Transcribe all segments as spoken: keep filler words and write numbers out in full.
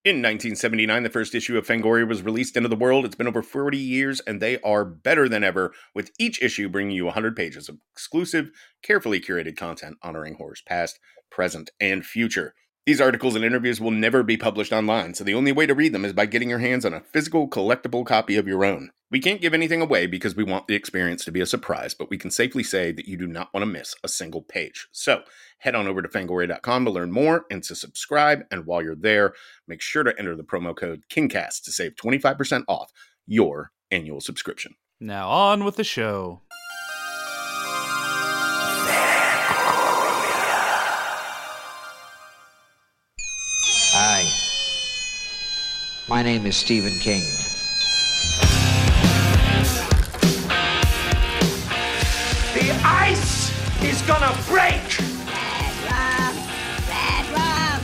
In nineteen seventy-nine, the first issue of Fangoria was released into the world. It's been over forty years, and they are better than ever, with each issue bringing you one hundred pages of exclusive, carefully curated content honoring horror's past, present, and future. These articles and interviews will never be published online, so the only way to read them is by getting your hands on a physical, collectible copy of your own. We can't give anything away because we want the experience to be a surprise, but we can safely say that you do not want to miss a single page. So, head on over to Fangoria dot com to learn more and to subscribe, and while you're there, make sure to enter the promo code KINGCAST to save twenty-five percent off your annual subscription. Now on with the show. Hi, my name is Stephen King. The ice is gonna break! Bad rum! Bad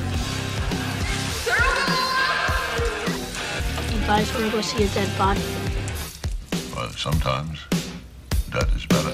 rum! You guys wanna go see a dead body? Well, sometimes that is better.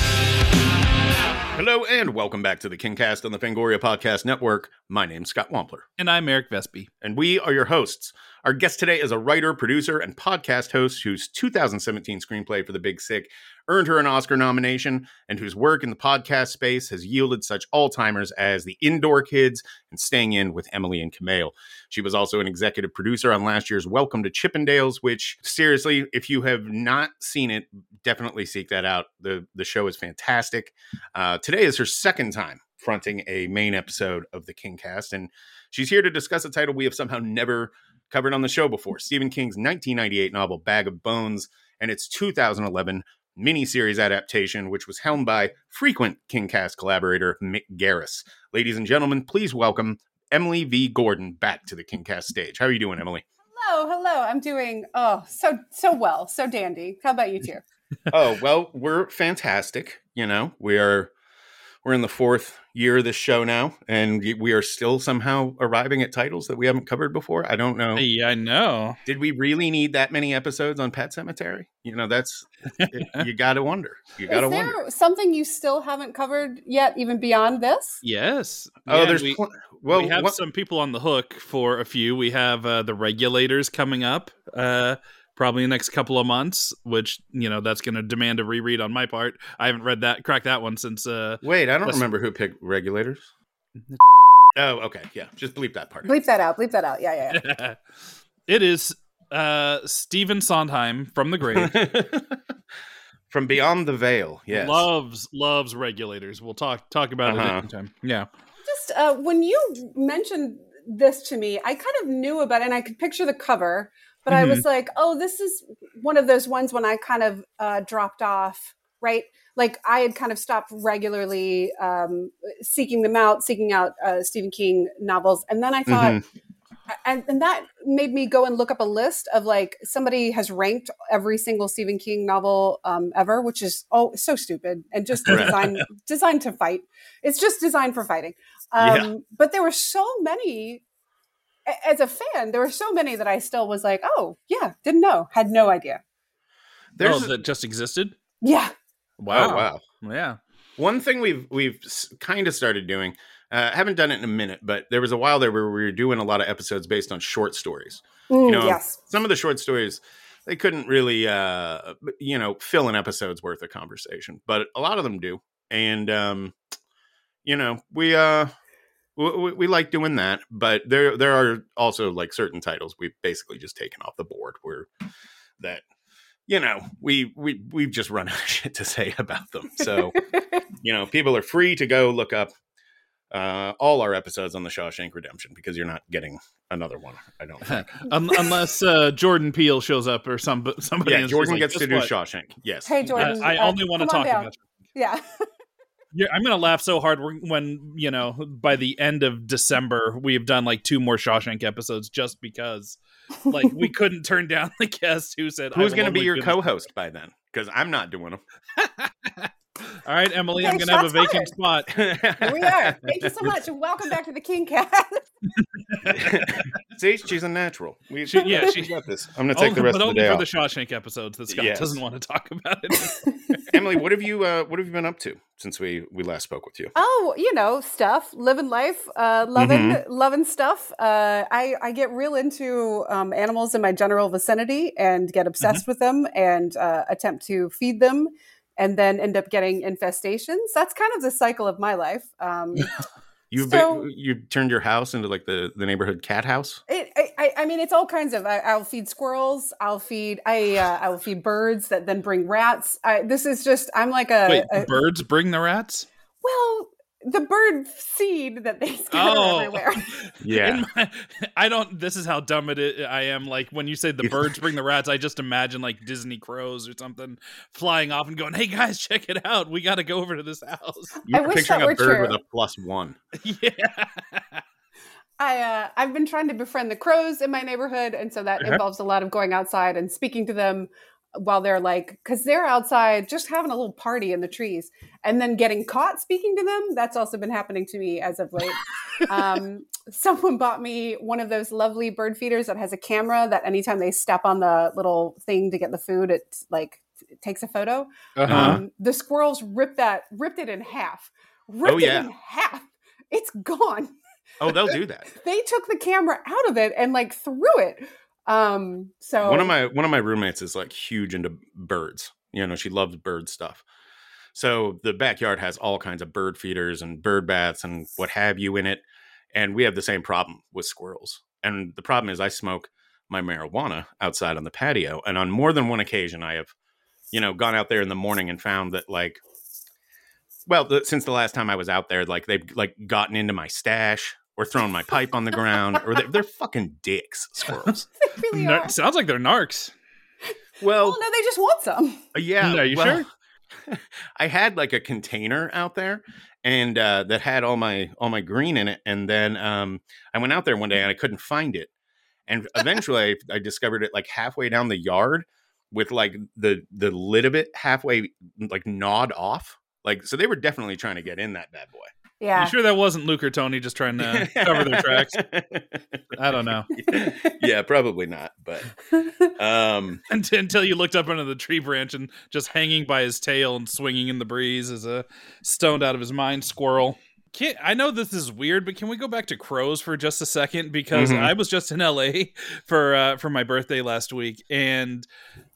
Hello and welcome back to the KingCast on the Fangoria Podcast Network. My name's Scott Wampler. And I'm Eric Vespi. And we are your hosts. Our guest today is a writer, producer, and podcast host whose two thousand seventeen screenplay for The Big Sick earned her an Oscar nomination, and whose work in the podcast space has yielded such all-timers as The Indoor Kids and Staying In with Emily and Camille. She was also an executive producer on last year's Welcome to Chippendales, which, seriously, if you have not seen it, definitely seek that out. The, the show is fantastic. Uh, today is her second time fronting a main episode of the KingCast, and she's here to discuss a title we have somehow never covered on the show before, Stephen King's nineteen ninety-eight novel Bag of Bones and its two thousand eleven miniseries adaptation, which was helmed by frequent KingCast collaborator Mick Garris. Ladies and gentlemen, please welcome Emily V. Gordon back to the KingCast stage. How are you doing, Emily? Hello, hello. I'm doing, oh, so so well, so dandy. How about you two? Oh, well, we're fantastic. You know, we are we're in the fourth year of this show now, and we are still somehow arriving at titles that we haven't covered before. I don't know. Yeah, I know. Did we really need that many episodes on Pet Sematary? You know, that's, it, you got to wonder. You got to wonder. Is there something you still haven't covered yet, even beyond this? Yes. Oh, yeah, there's, we, pl- well, we have what- some people on the hook for a few. We have uh, the Regulators coming up, uh, probably in the next couple of months, which, you know, that's going to demand a reread on my part. I haven't read that, cracked that one since. Uh, Wait, I don't less- remember who picked Regulators. Oh, okay. Yeah, just bleep that part. Bleep that out. Bleep that out. Yeah, yeah. yeah. It is uh, Stephen Sondheim from the grave. From Beyond the Veil, yes. Loves, loves Regulators. We'll talk talk about Uh-huh. it another time. Yeah. Just uh, when you mentioned this to me, I kind of knew about it, and I could picture the cover, but Mm-hmm. I was like, oh, this is one of those ones when I kind of uh, dropped off, right? Like I had kind of stopped regularly um, seeking them out, seeking out uh, Stephen King novels. And then I thought, Mm-hmm. and, and that made me go and look up a list of like, somebody has ranked every single Stephen King novel um, ever, which is, oh, so stupid and just designed, designed to fight. It's just designed for fighting. Um, Yeah. But there were so many, a- as a fan, there were so many that I still was like, oh yeah, didn't know, had no idea. There's oh, that just existed? Yeah. Wow. Oh, wow. Yeah. One thing we've we've kind of started doing, uh, haven't done it in a minute, but there was a while there where we were doing a lot of episodes based on short stories. Mm, You know, yes. some of the short stories, they couldn't really, uh, you know, fill an episode's worth of conversation, but a lot of them do. And, um, you know, we, uh, we, we like doing that, but there, there are also like certain titles we've basically just taken off the board where that, you know, we, we, we've just run out of shit to say about them. So, you know, people are free to go look up uh, all our episodes on the Shawshank Redemption because you're not getting another one, I don't think. Un- unless uh, Jordan Peele shows up or some somebody. Yeah, is Jordan like, gets to "Guess do what? Shawshank. Yes. Hey, Jordan. I, I uh, only want to come on talk down. about. Yeah. Yeah, I'm gonna laugh so hard when, you know, by the end of December we have done like two more Shawshank episodes just because, like, we couldn't turn down the guest who said, Who's "I will going to be only your do this." co-host by then? Because I'm not doing them. All right, Emily, I'm Okay, going to have a shots vacant spot. Here we are. Thank you so much, and welcome back to the King Cast. See, she's a natural. We, She- yeah, she she- got this. I'm going to take Only- the rest but of the only day for off. the Shawshank episodes that Scott Yes. doesn't want to talk about it. Emily, what have you uh, what have you been up to since we we last spoke with you? Oh, you know, stuff, living life, uh, loving, Mm-hmm. loving stuff. Uh, I, I get real into um, animals in my general vicinity and get obsessed Mm-hmm. with them and uh, attempt to feed them and then end up getting infestations. That's kind of the cycle of my life. Um, You've so- been, you turned your house into like the, the neighborhood cat house. It, I, I mean, it's all kinds of. I, I'll feed squirrels. I'll feed. I uh, I will feed birds that then bring rats. I, this is just. I'm like a. Wait, a the birds bring the rats? well, the bird seed that they scatter Oh. everywhere. Yeah. In my- I don't. This is how dumb it is. I am. Like when you say the birds bring the rats, I just imagine like Disney crows or something flying off and going, "Hey guys, check it out! We got to go over to this house." You're I wish picturing that a were bird true. with a plus one. Yeah. I uh, I've been trying to befriend the crows in my neighborhood, and so that Uh-huh. involves a lot of going outside and speaking to them while they're like, because they're outside just having a little party in the trees, and then getting caught speaking to them. That's also been happening to me as of late. um, someone bought me one of those lovely bird feeders that has a camera that anytime they step on the little thing to get the food, it like it takes a photo. Uh-huh. Um, the squirrels ripped that, ripped it in half, ripped Oh, yeah. it in half. It's gone. Oh, they'll do that. They took the camera out of it and like threw it. Um, so One of my one of my roommates is like huge into birds. You know, she loves bird stuff. So the backyard has all kinds of bird feeders and bird baths and what have you in it. And we have the same problem with squirrels. And the problem is I smoke my marijuana outside on the patio. And on more than one occasion, I have, you know, gone out there in the morning and found that like, well, the, since the last time I was out there, like they've like gotten into my stash or thrown my pipe on the ground, or they're, they're fucking dicks, squirrels. they really Nar- are. sounds like they're narcs. Well, Oh no, they just want some. Uh, Yeah. Are you well, I had like a container out there and uh, that had all my all my green in it. And then um, I went out there one day and I couldn't find it. And eventually I, I discovered it like halfway down the yard with like the the lid of it halfway like gnawed off. Like, so they were definitely trying to get in that bad boy. Yeah. You sure that wasn't Luke or Tony just trying to cover their tracks? I don't know. Yeah, probably not. But um, Until until you looked up under the tree branch and just hanging by his tail and swinging in the breeze as a stoned out of his mind squirrel. Can't, I know this is weird, but can we go back to crows for just a second? Because Mhm. I was just in L A for uh, for my birthday last week, and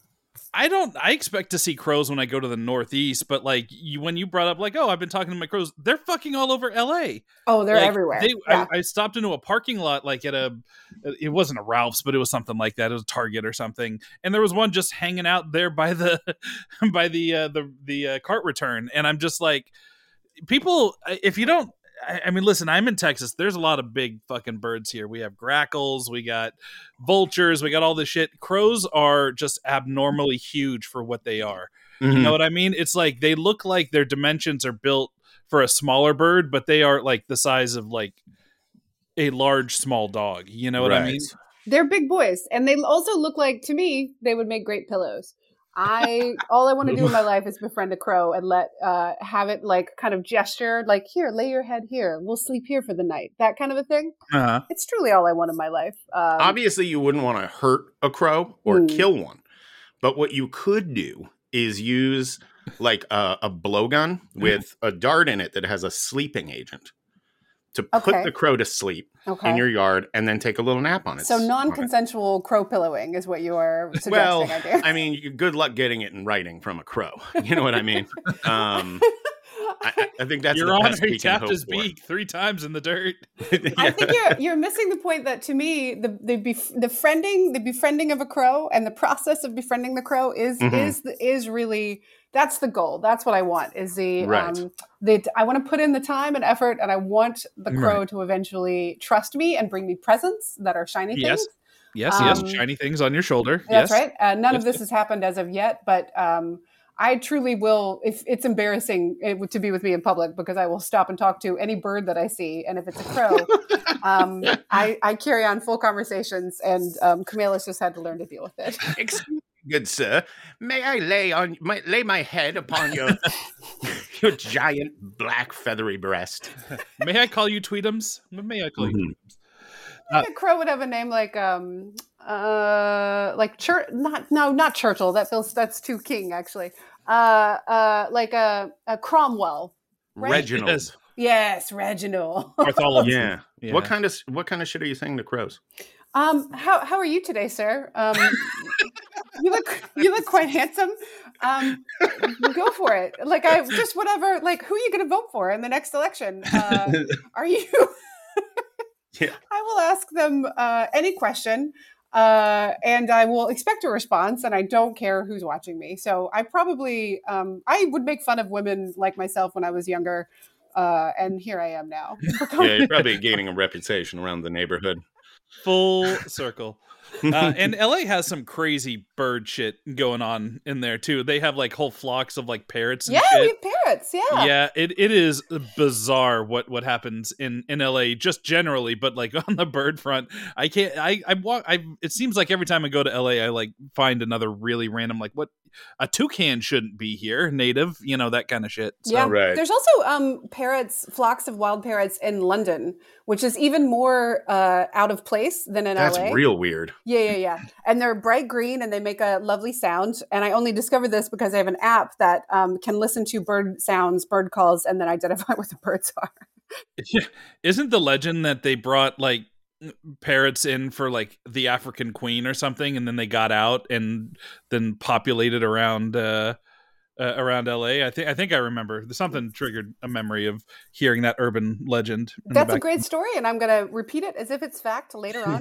I don't. I expect to see crows when I go to the Northeast, but like you, when you brought up like, oh, I've been talking to my crows, they're fucking all over L A. Oh, they're Like, everywhere. They, yeah. I, I stopped into a parking lot, like at a, it wasn't a Ralph's, but it was something like that. It was Target or something, and there was one just hanging out there by the, by the uh, the the uh, cart return, and I'm just like, people, if you don't. I I mean, listen, I'm in Texas. There's a lot of big fucking birds here. We have grackles, we got vultures, we got all this shit. Crows are just abnormally huge for what they are. You know what I mean? It's like they look like their dimensions are built for a smaller bird, but they are like the size of like a large small dog. You know what I mean? They're big boys, and they also look like, to me, they would make great pillows. I all I want to do in my life is befriend a crow and let uh have it like kind of gesture, like, here, lay your head here, we'll sleep here for the night, that kind of a thing. Uh-huh. It's truly all I want in my life. Um, Obviously, you wouldn't want to hurt a crow or Mm. kill one. But what you could do is use like a, a blowgun with a dart in it that has a sleeping agent to put Okay. the crow to sleep okay. in your yard and then take a little nap on it. So non-consensual crow pillowing is what you are suggesting Well, I do. I mean, you- good luck getting it in writing from a crow. You know what I mean? Um, I, I think that's Your the Honor, best he we can tapped hope his for. beak three times in the dirt. I think you're you're missing the point that, to me, the the bef- the friending the befriending of a crow and the process of befriending the crow is Mhm. is the, is really, that's the goal. That's what I want, is the Right. um the I want to put in the time and effort, and I want the crow Right. to eventually trust me and bring me presents that are shiny Yes. things. Yes, Um, yes, shiny things on your shoulder. That's yes. right. Uh, none of Yes. this has happened as of yet, but um, I truly will. If it's embarrassing it, to be with me in public, because I will stop and talk to any bird that I see, and if it's a crow, um, I, I carry on full conversations, and um, Camillus just had to learn to deal with it. Excuse me, good sir. May I lay on my lay my head upon your your giant black feathery breast? May I call you Tweetums? May I call Mhm. you Tweetums? I think a crow would have a name like um uh like Chur not no not Churchill. That feels that's too king actually. Uh uh like a, a Cromwell. Right? Reginald. Yes. Yes, Reginald. Bartholomew. Yeah. Yeah. What kind of what kind of shit are you saying to crows? Um, how how are you today, sir? Um, you look you look quite handsome. Um, go for it. Like I just whatever. Like who are you going to vote for in the next election? Uh, are you? Yeah. I will ask them uh, any question, uh, and I will expect a response. And I don't care who's watching me. So I probably um, I would make fun of women like myself when I was younger, uh, and here I am now. Yeah, you're probably gaining a reputation around the neighborhood. Full circle. Uh, and L A has some crazy bird shit going on in there too. They have like whole flocks of like parrots and Yeah, shit. we have parrots. Yeah. Yeah, it, it is bizarre what, what happens in, in L A just generally, but like on the bird front, I can't. I I walk. I it seems like every time I go to L A, I like find another really random like what a toucan shouldn't be here, native, you know, that kind of shit. So, Yeah, Right. there's also um, parrots, flocks of wild parrots in London, which is even more uh, out of place than in That's L A. real weird. Yeah, yeah, yeah. And they're bright green and they make a lovely sound. And I only discovered this because I have an app that um, can listen to bird sounds, bird calls, and then identify what the birds are. Isn't the legend that they brought like parrots in for like the African queen or something, and then they got out and then populated around uh, uh, around L A? I think I think I remember something triggered a memory of hearing that urban legend. in the That's a back. great story, and I'm going to repeat it as if it's fact later on.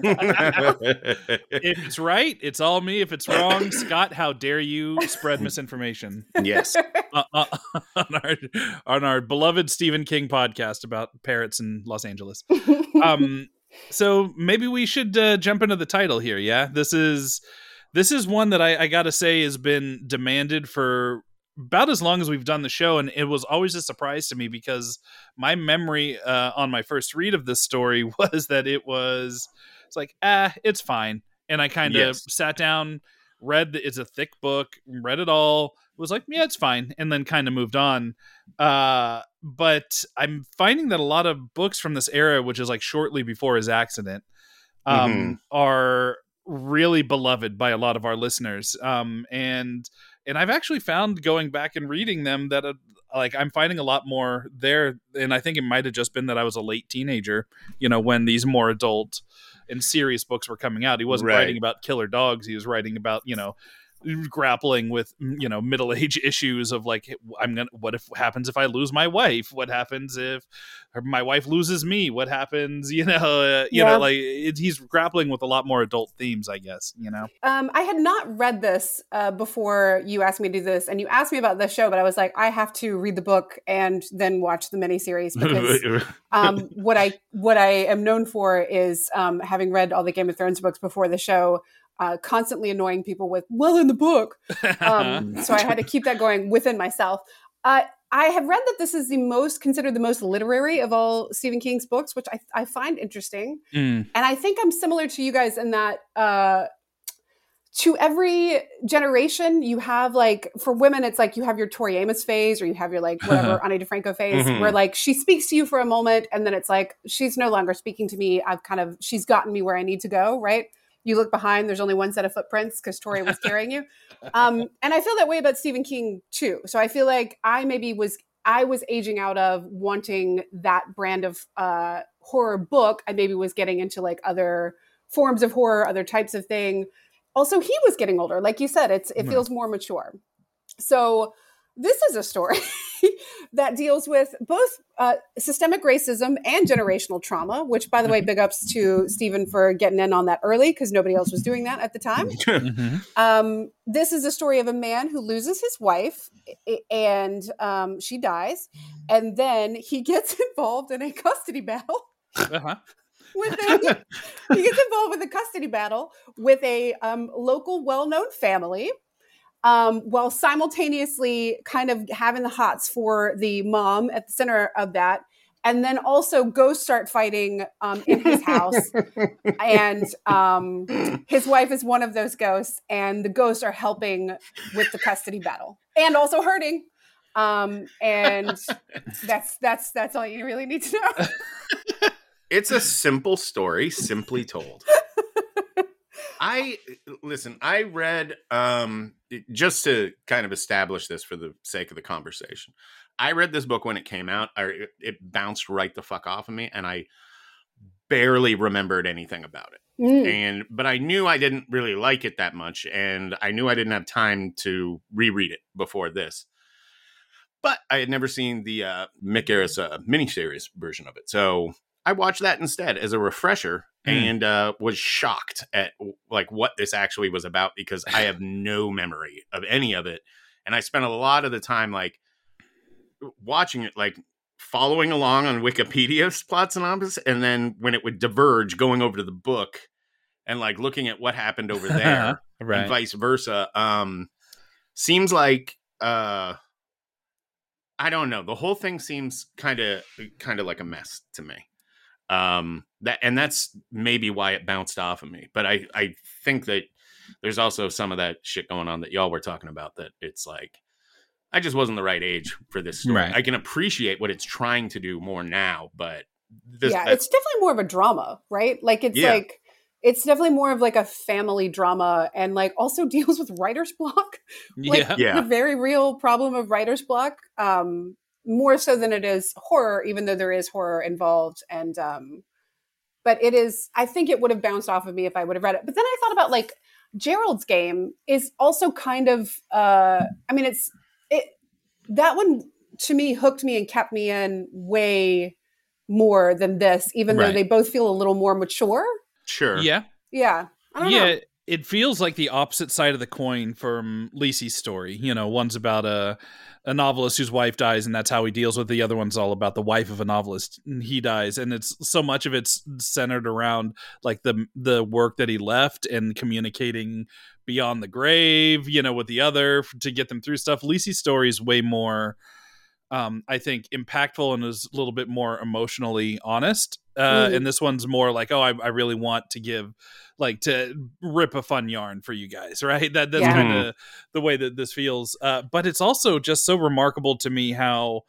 If it's right, it's all me. If it's wrong, Scott, how dare you spread misinformation Yes. uh, uh, on our on our beloved Stephen King podcast about parrots in Los Angeles. Um, so maybe we should uh, jump into the title here. Yeah, this is this is one that I, I got to say has been demanded for about as long as we've done the show, and it was always a surprise to me because my memory uh, on my first read of this story was that it was it's like ah, it's fine, and I kind of Yes. sat down, read the, it's a thick book, read it all, was like yeah, it's fine, and then kind of moved on. Uh, but I'm finding that a lot of books from this era, which is like shortly before his accident, um, Mhm. are really beloved by a lot of our listeners. Um, and and I've actually found going back and reading them that uh, like I'm finding a lot more there. And I think it might have just been that I was a late teenager, you know, when these more adult and serious books were coming out. He wasn't Right. writing about killer dogs. He was writing about, you know, grappling with, you know, middle age issues of like, I'm gonna, what if happens if I lose my wife? What happens if my wife loses me? What happens, you know, uh, you Yeah. know, like it, he's grappling with a lot more adult themes, I guess, you know? Um, I had not read this uh, before you asked me to do this, and you asked me about this show, but I was like, I have to read the book and then watch the miniseries because um, what I what I am known for is um, having read all the Game of Thrones books before the show, uh, constantly annoying people with "well in the book." Um, so I had to keep that going within myself. Uh, I have read that this is the most considered the most literary of all Stephen King's books, which I, I find interesting. Mm. And I think I'm similar to you guys in that uh, to every generation, you have like, for women, it's like you have your Tori Amos phase or you have your like whatever Ani DeFranco phase Mhm. where like she speaks to you for a moment and then it's like, she's no longer speaking to me. I've kind of, she's gotten me where I need to go, right? You look behind, there's only one set of footprints because Tori was carrying you. Um, and I feel that way about Stephen King too. So I feel like I maybe was, I was aging out of wanting that brand of uh, horror book. I maybe was getting into like other forms of horror, other types of thing. Also, he was getting older. Like you said, it's it feels more mature. So this is a story that deals with both uh, systemic racism and generational trauma, which, by the way, big ups to Stephen for getting in on that early because nobody else was doing that at the time. Mhm. Um, this is a story of a man who loses his wife i- and um, she dies. And then he gets involved in a custody battle. Uh-huh. With a, he gets involved with a custody battle with a um, local well-known family, um, while simultaneously kind of having the hots for the mom at the center of that. and then also ghosts start fighting um, in his house. And um, his wife is one of those ghosts, and the ghosts are helping with the custody battle and also hurting. Um, and that's that's that's all you really need to know. It's a simple story, simply told. I listen, I read um, just to kind of establish this for the sake of the conversation. I read this book when it came out. I, it, it bounced right the fuck off of me, and I barely remembered anything about it. Mm. And but I knew I didn't really like it that much, and I knew I didn't have time to reread it before this. But I had never seen the uh, Mick Garris uh, miniseries version of it, so I watched that instead as a refresher, mm. and uh, was shocked at like what this actually was about, because I have no memory of any of it, and I spent a lot of the time like watching it, like following along on Wikipedia's plot synopsis, and then when it would diverge, going over to the book and like looking at what happened over there, right. and vice versa. Um, seems like uh, I don't know. The whole thing seems kind of kind of like a mess to me. Um, that and that's maybe why it bounced off of me. But I I think that there's also some of that shit going on that y'all were talking about, that it's like, I just wasn't the right age for this story. Right. I can appreciate what it's trying to do more now, but this, yeah, it's definitely more of a drama, right? Like it's yeah. like, it's definitely more of like a family drama, and like also deals with writer's block. Like yeah. yeah. the very real problem of writer's block, um, more so than it is horror, even though there is horror involved. And, um, but it is, I think it would have bounced off of me if I would have read it. But then I thought about like Gerald's Game is also kind of, uh, I mean, it's, It that one to me hooked me and kept me in way more than this, even right. though they both feel a little more mature. Sure. Yeah. Yeah. I don't yeah. know. It feels like the opposite side of the coin from Lisi's story. You know, one's about a a novelist whose wife dies, and that's how he deals with. The other one's all about the wife of a novelist, and he dies, and it's so much of it's centered around like the the work that he left and communicating beyond the grave, you know, with the other to get them through stuff. Lisi's story is way more, um, I think, impactful and is a little bit more emotionally honest. Uh, mm. And this one's more like, oh, I, I really want to give, like, to rip a fun yarn for you guys, right? That that's yeah. kind of the way that this feels. Uh, but it's also just so remarkable to me how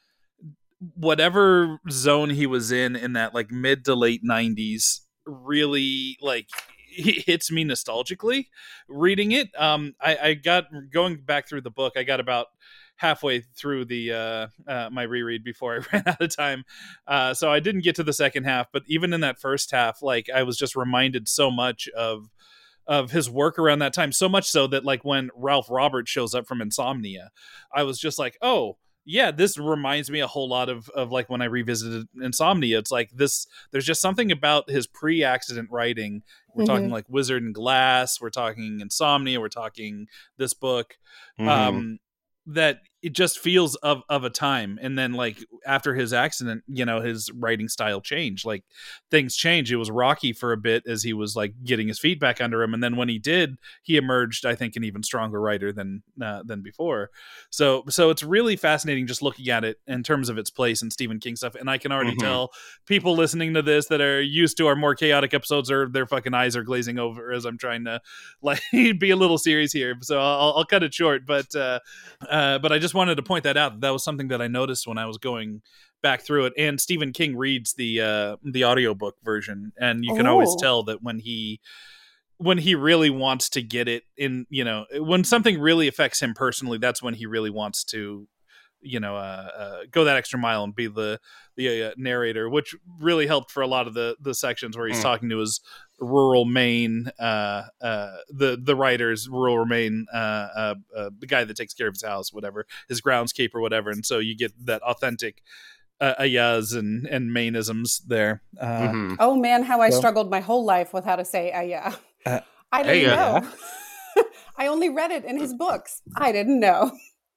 whatever zone he was in in that like mid to late nineties really like it hits me nostalgically reading it. Um, I, I got going back through the book. I got about halfway through the uh, uh, my reread before I ran out of time. Uh, so I didn't get to the second half, but even in that first half, like I was just reminded so much of of his work around that time. So much so that like when Ralph Roberts shows up from Insomnia, I was just like, oh, yeah, this reminds me a whole lot of, of like when I revisited Insomnia. It's like this, there's just something about his pre-accident writing. We're mm-hmm. talking like Wizard and Glass. We're talking Insomnia. We're talking this book. Mm-hmm. Um, that it just feels of, of a time. And then like after his accident, you know, his writing style changed, like things changed. It was rocky for a bit as he was like getting his feet back under him. And then when he did, he emerged, I think, an even stronger writer than, uh, than before. So, so it's really fascinating just looking at it in terms of its place in Stephen King stuff. And I can already mm-hmm. tell people listening to this that are used to our more chaotic episodes, or their fucking eyes are glazing over as I'm trying to like be a little serious here. So I'll, I'll cut it short, but, uh, uh, but I just wanted to point that out. That was something that I noticed when I was going back through it. And Stephen King reads the uh the audiobook version, and you can oh. always tell that when he when he really wants to get it in, you know, when something really affects him personally, that's when he really wants to, you know, uh, uh go that extra mile and be the the uh, narrator, which really helped for a lot of the the sections where he's mm. talking to his rural Maine, uh, uh, the the writer's rural Maine, uh, uh, uh, the guy that takes care of his house, whatever, his groundskeeper, whatever, and so you get that authentic uh, ayahs and and Mainisms there. Uh, mm-hmm. Oh man, how I so. struggled my whole life with how to say ayah. Uh, I didn't ayah. know. I only read it in his books. I didn't know.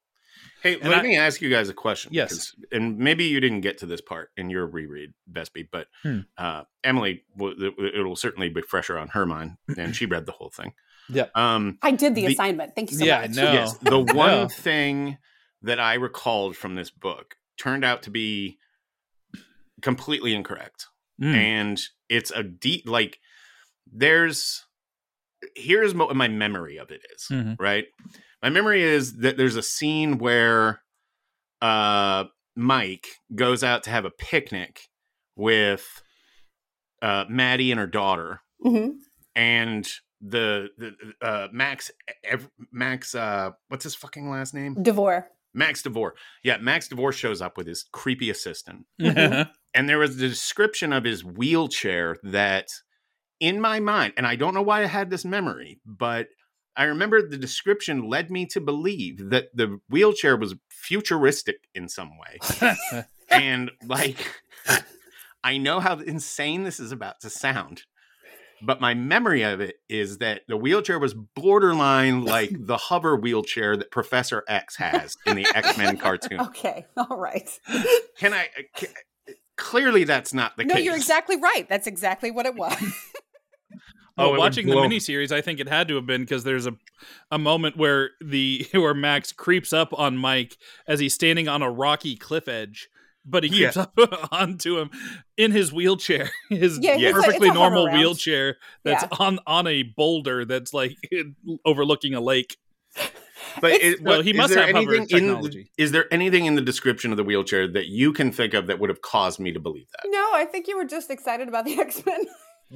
Hey, and let I, me ask you guys a question. Yes. And maybe you didn't get to this part in your reread, Vespi, but hmm. uh, Emily, it'll certainly be fresher on her mind, and she read the whole thing. Yeah. Um, I did the, the assignment. Thank you so yeah, much. No. Yes, the one no. thing that I recalled from this book turned out to be completely incorrect. Mm. And it's a deep, like, there's, here's what my memory of it is, Mhm. right? My memory is that there's a scene where uh, Mike goes out to have a picnic with uh, Maddie and her daughter. Mhm. And the, the uh, Max, ev- Max, uh, what's his fucking last name? DeVore. Max DeVore. Yeah, Max DeVore shows up with his creepy assistant. Mhm. And there was a description of his wheelchair that, in my mind, and I don't know why I had this memory, but I remember the description led me to believe that the wheelchair was futuristic in some way. And, like, I know how insane this is about to sound, but my memory of it is that the wheelchair was borderline like the hover wheelchair that Professor X has in the X-Men cartoon. Okay, all right. Can I... Can, clearly, that's not the No, case. you're exactly right. That's exactly what it was. Oh, it would watching the blow- miniseries, I think it had to have been because there's a a moment where the where Max creeps up on Mike as he's standing on a rocky cliff edge, but he creeps Yeah. up onto him in his wheelchair, his Yeah, Yeah. it's a- perfectly it's a hover normal round. wheelchair that's Yeah. on on a boulder that's like overlooking a lake. But It's- it, Well, what- he is must there have hover anything in the- technology. is there anything in the description of the wheelchair that you can think of that would have caused me to believe No, I think you were just excited about the X-Men.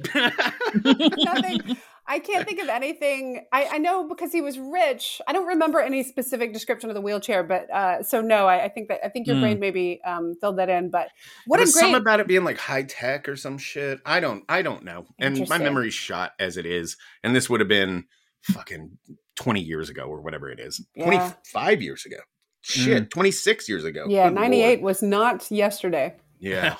that? Nothing. I can't think of anything. I, I know because he was rich. I don't remember any specific description of the wheelchair, but uh, so no, I, I think that I think your Hmm. brain maybe um, filled that in. But what There a was great. something about it being like high tech or some shit. I don't. I don't know. And my Interesting. memory's shot as it is. And this would have been fucking twenty years ago or whatever it is. Yeah. twenty-five years ago. Shit, twenty-six years ago. Yeah, Good ninety-eight Lord. was not yesterday. Yeah.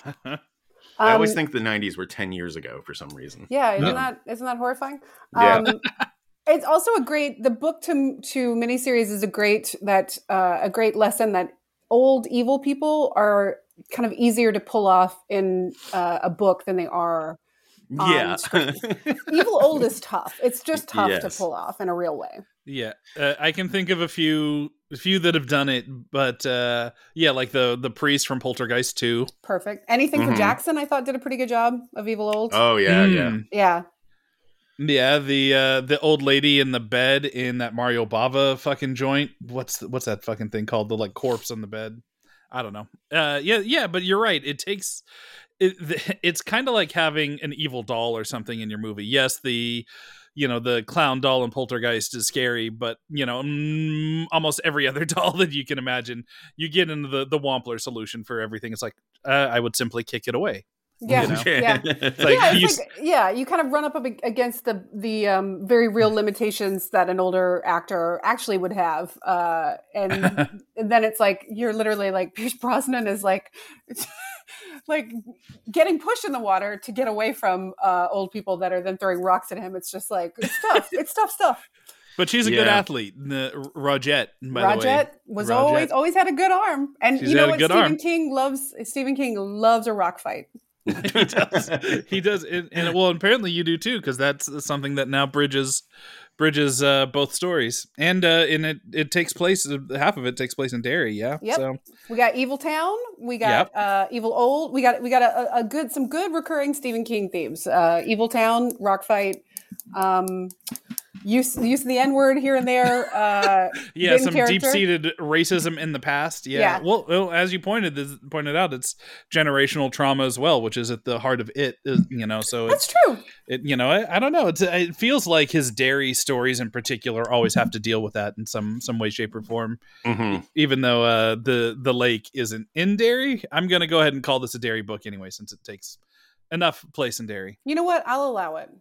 I always Um, think the nineties were ten years ago for some reason. Yeah, isn't Yeah. that isn't that horrifying? Yeah. Um, it's also a great the book to to miniseries is a great that uh, a great lesson that old evil people are kind of easier to pull off in uh, a book than they are. on Yeah. screen. Evil old is tough. It's just tough to Yes. pull off in a real way. Yeah, uh, I can think of a few a few that have done it, but uh, yeah, like the the priest from Poltergeist two. Perfect. Anything for Mhm. Jackson, I thought did a pretty good job of evil old. Oh yeah, yeah. Mm. Yeah. Yeah, the uh, the old lady in the bed in that Mario Bava fucking joint. What's the, what's that fucking thing called? The like corpse on the bed. I don't know. Uh, yeah, yeah, but you're right. It takes. It, it's kind of like having an evil doll or something in your movie. Yes, the you know the clown doll in Poltergeist is scary, but you know mm, almost every other doll that you can imagine, you get into the the Wampler solution for everything. It's like uh, I would simply kick it away. Yeah. You know? Yeah. It's like, yeah, you it's like, yeah, you kind of run up ag- against the the um, very real limitations that an older actor actually would have, uh, and, and then it's like you're literally like Pierce Brosnan is like like getting pushed in the water to get away from uh, old people that are then throwing rocks at him. It's just like it's tough. It's tough stuff. But she's a good Yeah. athlete. The, Rogette, by the way. Rogette was Rogette. always always had a good arm, and She's you know had a what? good Stephen arm. King loves Stephen King loves a rock fight. he does. He does. And, and well, apparently you do too, because that's something that now bridges bridges uh, both stories. And uh, and it it takes place. Half of it takes place in Derry. Yeah. Yep. So We got Evil Town. We got uh, Evil Old. We got we got a, a good some good recurring Stephen King themes. Uh, Evil Town, rock fight, um, use use of the N word here and there. Uh, yeah, Vin some character. deep seated racism in the past. Yeah. Yeah. Well, well, as you pointed this, pointed out, it's generational trauma as well, which is at the heart of it. Is, you know, so That's it's true. it. You know, I, I don't know. It's it feels like his Derry stories in particular always have to deal with that in some some way, shape, or form. Mhm. Even though uh, the the lake isn't in Derry, I'm going to go ahead and call this a Derry book anyway, since it takes enough place in Derry. You know what? I'll allow it.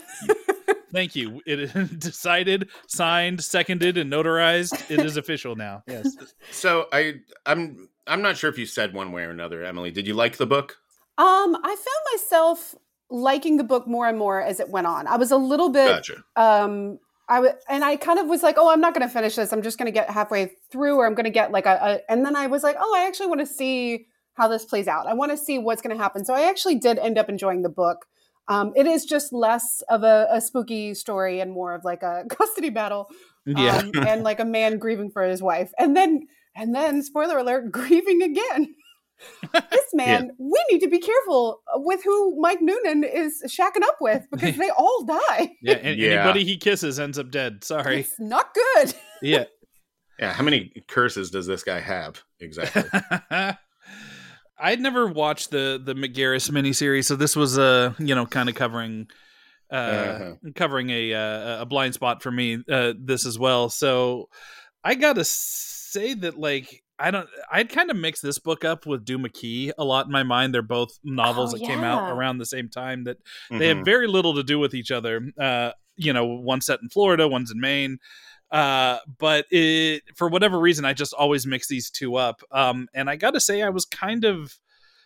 Thank you. It is decided, signed, seconded, and notarized. It is official now. Yes. So I, I'm, I'm not sure if you said one way or another, Emily. Did you like the book? Um, I found myself liking the book more and more as it went on. I was a little bit Gotcha. um I w- and I kind of was like, oh, I'm not going to finish this. I'm just going to get halfway through, or I'm going to get like a, a, and then I was like, oh, I actually want to see how this plays out. I want to see what's going to happen. So I actually did end up enjoying the book. Um, it is just less of a, a spooky story and more of like a custody battle, Yeah. um, and like a man grieving for his wife, and then and then spoiler alert, grieving again. This man, yeah. we need to be careful with who Mike Noonan is shacking up with because they all die. Yeah, and yeah. anybody he kisses ends up dead. Sorry. It's not good. Yeah. Yeah, how many curses does this guy have? Exactly. I'd never watched the the McGarris miniseries, so this was uh, you know, kind of covering uh, uh-huh. covering a uh, a blind spot for me uh, this as well. So I got to say that like I don't. I'd kind of mix this book up with Duma Key a lot in my mind. They're both novels oh, that yeah. came out around the same time. That mm-hmm. they have very little to do with each other. Uh, you know, one's set in Florida, one's in Maine. Uh, but it, for whatever reason, I just always mix these two up. Um, and I got to say, I was kind of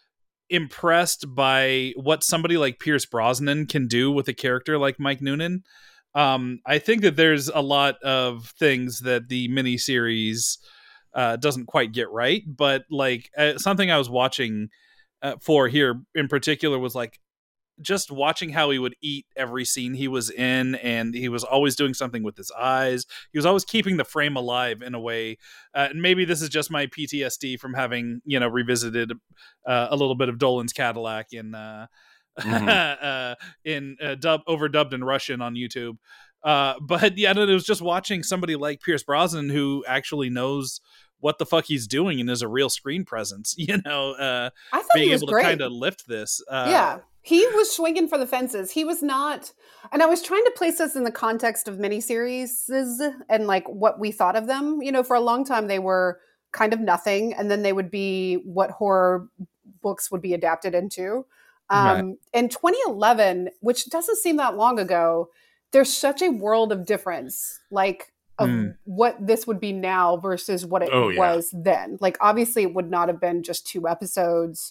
impressed by what somebody like Pierce Brosnan can do with a character like Mike Noonan. Um, I think that there's a lot of things that the miniseries Uh, doesn't quite get right, but like uh, something I was watching uh, for here in particular was like just watching how he would eat every scene he was in, and he was always doing something with his eyes. He was always keeping the frame alive in a way. Uh, and maybe this is just my P T S D from having, you know, revisited uh, a little bit of Dolan's Cadillac in uh, mm-hmm. uh, in uh, dub overdubbed in Russian on YouTube. Uh, but yeah, it was just watching somebody like Pierce Brosnan who actually knows what the fuck he's doing and is a real screen presence, you know, uh, I thought being he was able great. to kind of lift this. Uh, yeah, he was swinging for the fences. He was not, and I was trying to place this in the context of miniseries and like what we thought of them. You know, for a long time they were kind of nothing, and then they would be what horror books would be adapted into. Um, right. In twenty eleven, which doesn't seem that long ago, there's such a world of difference. Like, of mm. what this would be now versus what it oh, yeah. was then. Like, obviously it would not have been just two episodes.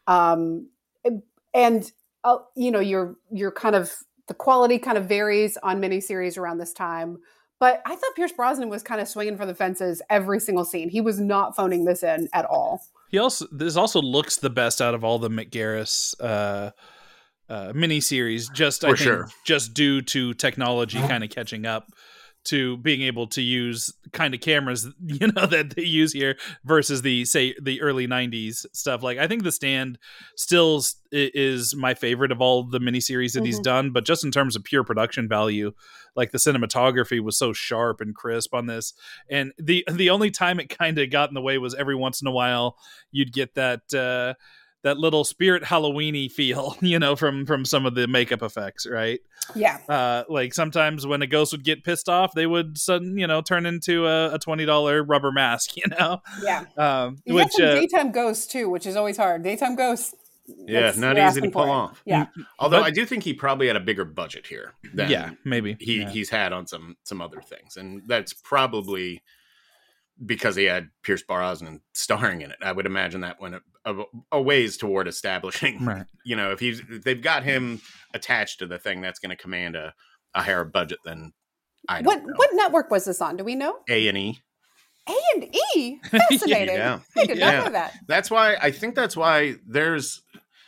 Um, and, uh, you know, you're, you're kind of, the quality kind of varies on miniseries around this time. But I thought Pierce Brosnan was kind of swinging for the fences every single scene. He was not phoning this in at all. He also, this also looks the best out of all the McGarris, uh, uh, miniseries, just, for I think, sure. just due to technology kind of catching up to being able to use kind of cameras, you know, that they use here versus the, say, the early nineties stuff. Like, I think The Stand still is my favorite of all the miniseries that mm-hmm. he's done, but just in terms of pure production value, like the cinematography was so sharp and crisp on this. And the, the only time it kind of got in the way was every once in a while you'd get that, uh, that little Spirit Halloween-y feel, you know, from, from some of the makeup effects, right? Yeah. Uh, like sometimes when a ghost would get pissed off, they would sudden, you know, turn into a, a twenty dollars rubber mask, you know? Yeah. Um, you which, have some uh, daytime ghosts too, which is always hard. Daytime ghosts. Yeah, not easy to pull off. Yeah. Although but, I do think he probably had a bigger budget here than yeah, maybe. he, yeah. he's had on some, some other things. And that's probably because he had Pierce Brosnan starring in it. I would imagine that went a, a, a ways toward establishing, right. you know, if he's if they've got him attached to the thing, that's going to command a, a higher budget than I don't what know. What network was this on? Do we know? A and E. A and E, fascinating. yeah. I did yeah. not know that. That's why I think that's why there's.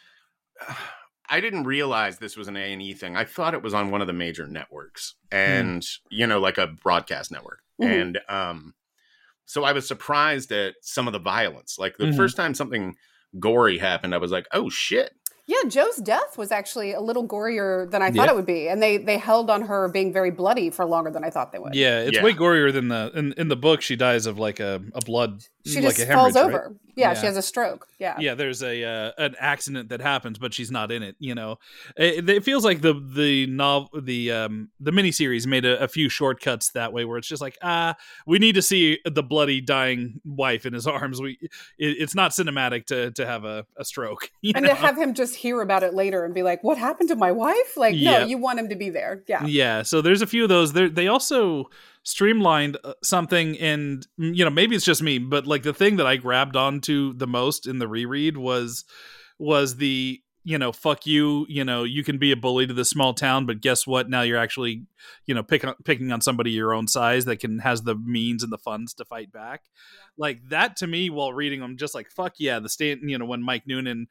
Uh, I didn't realize this was an A and E thing. I thought it was on one of the major networks, and mm. you know, like a broadcast network, mm-hmm. and um. So I was surprised at some of the violence. Like the mm-hmm. first time something gory happened, I was like, oh shit. Yeah, Joe's death was actually a little gorier than I thought yeah. it would be. And they they held on her being very bloody for longer than I thought they would. Yeah, it's yeah. way gorier than the in, in the book she dies of like a, a blood She like just a falls right? over. Yeah, yeah, she has a stroke. Yeah. Yeah, there's a uh, an accident that happens, but she's not in it, you know. It, it feels like the the novel the um the miniseries made a, a few shortcuts that way where it's just like, ah, we need to see the bloody dying wife in his arms. We it, it's not cinematic to to have a, a stroke. And know? to have him just hear about it later and be like, what happened to my wife? Like, no, yep. you want him to be there. Yeah. Yeah. So there's a few of those. There, they also streamlined something, and you know, maybe it's just me, but like the thing that I grabbed onto the most in the reread was was the, you know, fuck you, you know, you can be a bully to this small town, but guess what? Now you're actually, you know, pick, picking on somebody your own size that can has the means and the funds to fight back. Yeah. Like that to me while reading them, just like, fuck yeah, the stand, you know, when Mike Noonan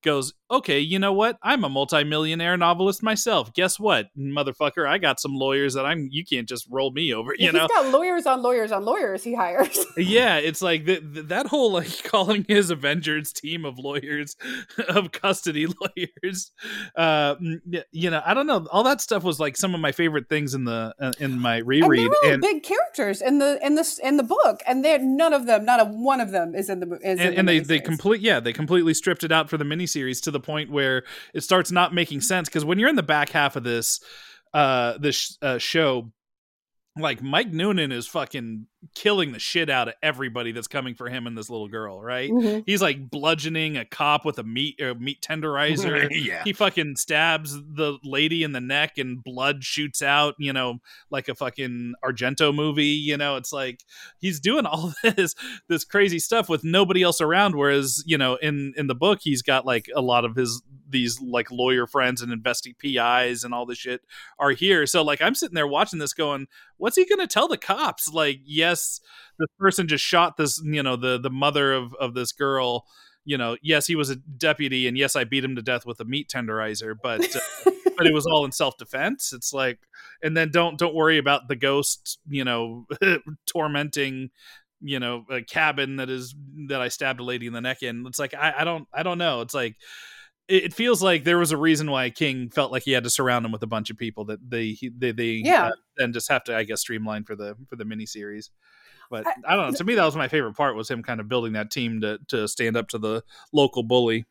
goes, okay, you know what? I'm a multimillionaire novelist myself. Guess what, motherfucker? I got some lawyers that I'm. You can't just roll me over. You He's know, got lawyers on lawyers on lawyers he hires. yeah, it's like the, the, that whole like calling his Avengers team of lawyers, of custody lawyers. Uh, you know, I don't know. All that stuff was like some of my favorite things in the uh, in my reread. And they're all and, big characters in the in the in the book, and they're none of them, not a one of them is in the is and, in the and they they miniseries. complete yeah they completely stripped it out for the miniseries to the point where it starts not making sense, because when you're in the back half of this uh this uh, show, like Mike Noonan is fucking killing the shit out of everybody that's coming for him and this little girl, right? Mhm. He's like bludgeoning a cop with a meat uh, meat tenderizer. Yeah. He fucking stabs the lady in the neck and blood shoots out, you know, like a fucking Argento movie. You know, it's like he's doing all this this crazy stuff with nobody else around. Whereas, you know, in in the book, he's got like a lot of his these like lawyer friends and investing P Is and all this shit are here. So like I'm sitting there watching this going, what's he gonna tell the cops? Like, yes, this person just shot this, you know, the the mother of of this girl. You know, yes, he was a deputy, and yes, I beat him to death with a meat tenderizer, but uh, but it was all in self defense. It's like, and then don't don't worry about the ghost, you know, tormenting, you know, a cabin that is that I stabbed a lady in the neck in. It's like I, I don't I don't know. It's like it feels like there was a reason why King felt like he had to surround him with a bunch of people that they they they Yeah. uh, and just have to, I guess, streamline for the for the miniseries. But I- I, don't know. To me, that was my favorite part, was him kind of building that team to to stand up to the local bully.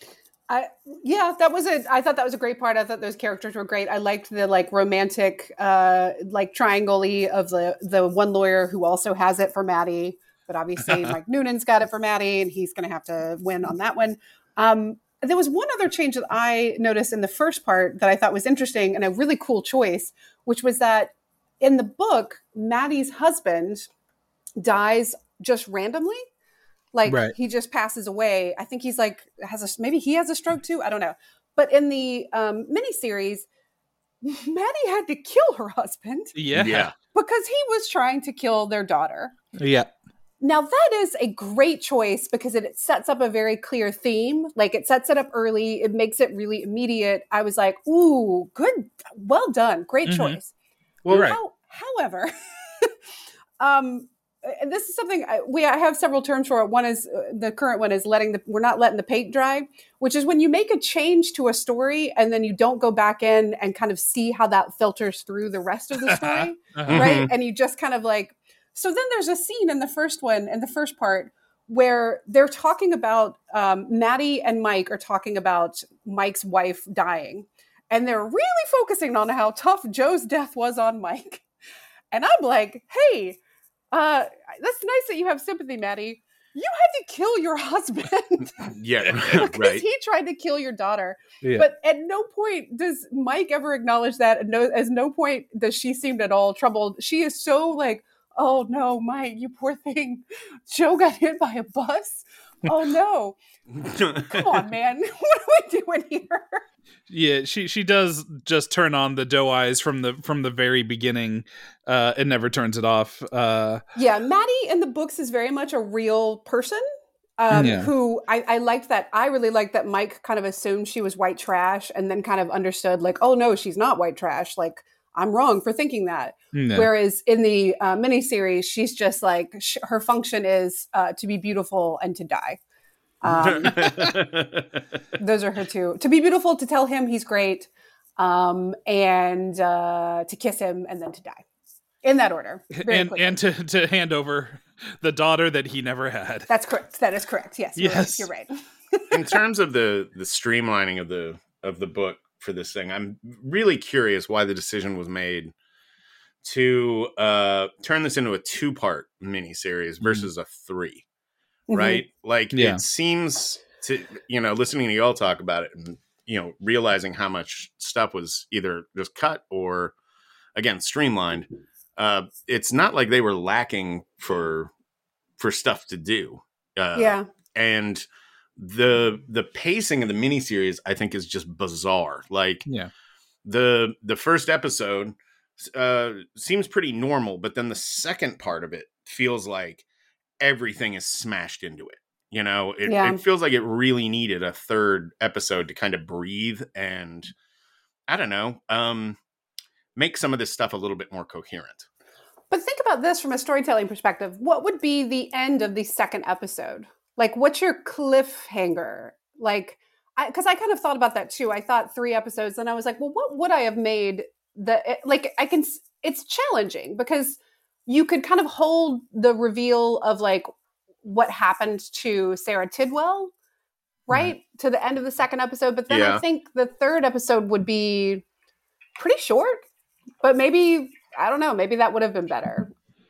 I yeah, that was a. I thought that was a great part. I thought those characters were great. I liked the like romantic, uh, like triangle-y of the the one lawyer who also has it for Maddie, but obviously Mike Noonan's got it for Maddie, and he's going to have to win on that one. Um, there was one other change that I noticed in the first part that I thought was interesting and a really cool choice, which was that in the book, Maddie's husband dies just randomly. Like Right. he just passes away. I think he's like, has a, maybe he has a stroke too. I don't know. But in the um, miniseries, Maddie had to kill her husband Yeah, Yeah. because he was trying to kill their daughter. yeah. Now that is a great choice because it sets up a very clear theme. Like it sets it up early. It makes it really immediate. I was like, ooh, good. Well done. Great Mhm. choice. Well, right. How, however, um, and this is something I, we I have several terms for it. One is uh, the current one is letting the we're not letting the paint dry, which is when you make a change to a story and then you don't go back in and kind of see how that filters through the rest of the story, Uh-huh. right? And you just kind of like. So then there's a scene in the first one, in the first part, where they're talking about um, Maddie and Mike are talking about Mike's wife dying, and they're really focusing on how tough Joe's death was on Mike. And I'm like, hey. Uh, that's nice that you have sympathy, Maddie. You had to kill your husband Yeah. because Right. he tried to kill your daughter. Yeah. But at no point does Mike ever acknowledge that. At no, as no point does she seem at all troubled. She is so like, oh no, Mike, you poor thing. Joe got hit by a bus. Oh no. Come on, man. What are we doing here? Yeah, she she does just turn on the doe eyes from the from the very beginning. Uh, it never turns it off. Uh, Yeah, Maddie in the books is very much a real person. Um, Yeah. who I, I liked that. I really liked that Mike kind of assumed she was white trash and then kind of understood like, oh no, she's not white trash. Like I'm wrong for thinking that. no. Whereas in the uh, miniseries, she's just like, sh- her function is uh, to be beautiful and to die. Um, those are her two. To be beautiful, to tell him he's great, um, and uh, to kiss him and then to die. In that order. Very and quickly. and to, to hand over the daughter that he never had. That's correct. That is correct. Yes. You're Yes. Right. You're right. In terms of the the streamlining of the of the book for this thing, I'm really curious why the decision was made to uh, turn this into a two part miniseries versus a three. Mhm. Right? Like Yeah. it seems to, you know, listening to y'all talk about it and, you know, realizing how much stuff was either just cut or, again, streamlined. Uh, it's not like they were lacking for for stuff to do. Uh, Yeah. And the the pacing of the miniseries, I think, is just bizarre. Like Yeah. the the first episode uh, seems pretty normal, but then the second part of it feels like everything is smashed into it. You know, it, Yeah. it feels like it really needed a third episode to kind of breathe and, I don't know, um, make some of this stuff a little bit more coherent. But think about this from a storytelling perspective. What would be the end of the second episode? Like, what's your cliffhanger? Like, because I, I kind of thought about that too. I thought three episodes, and I was like, well, what would I have made the, like, I can, it's challenging because you could kind of hold the reveal of like what happened to Sarah Tidwell, right? Mm-hmm. To the end of the second episode. But then yeah. I think the third episode would be pretty short, but maybe, I don't know, maybe that would have been better.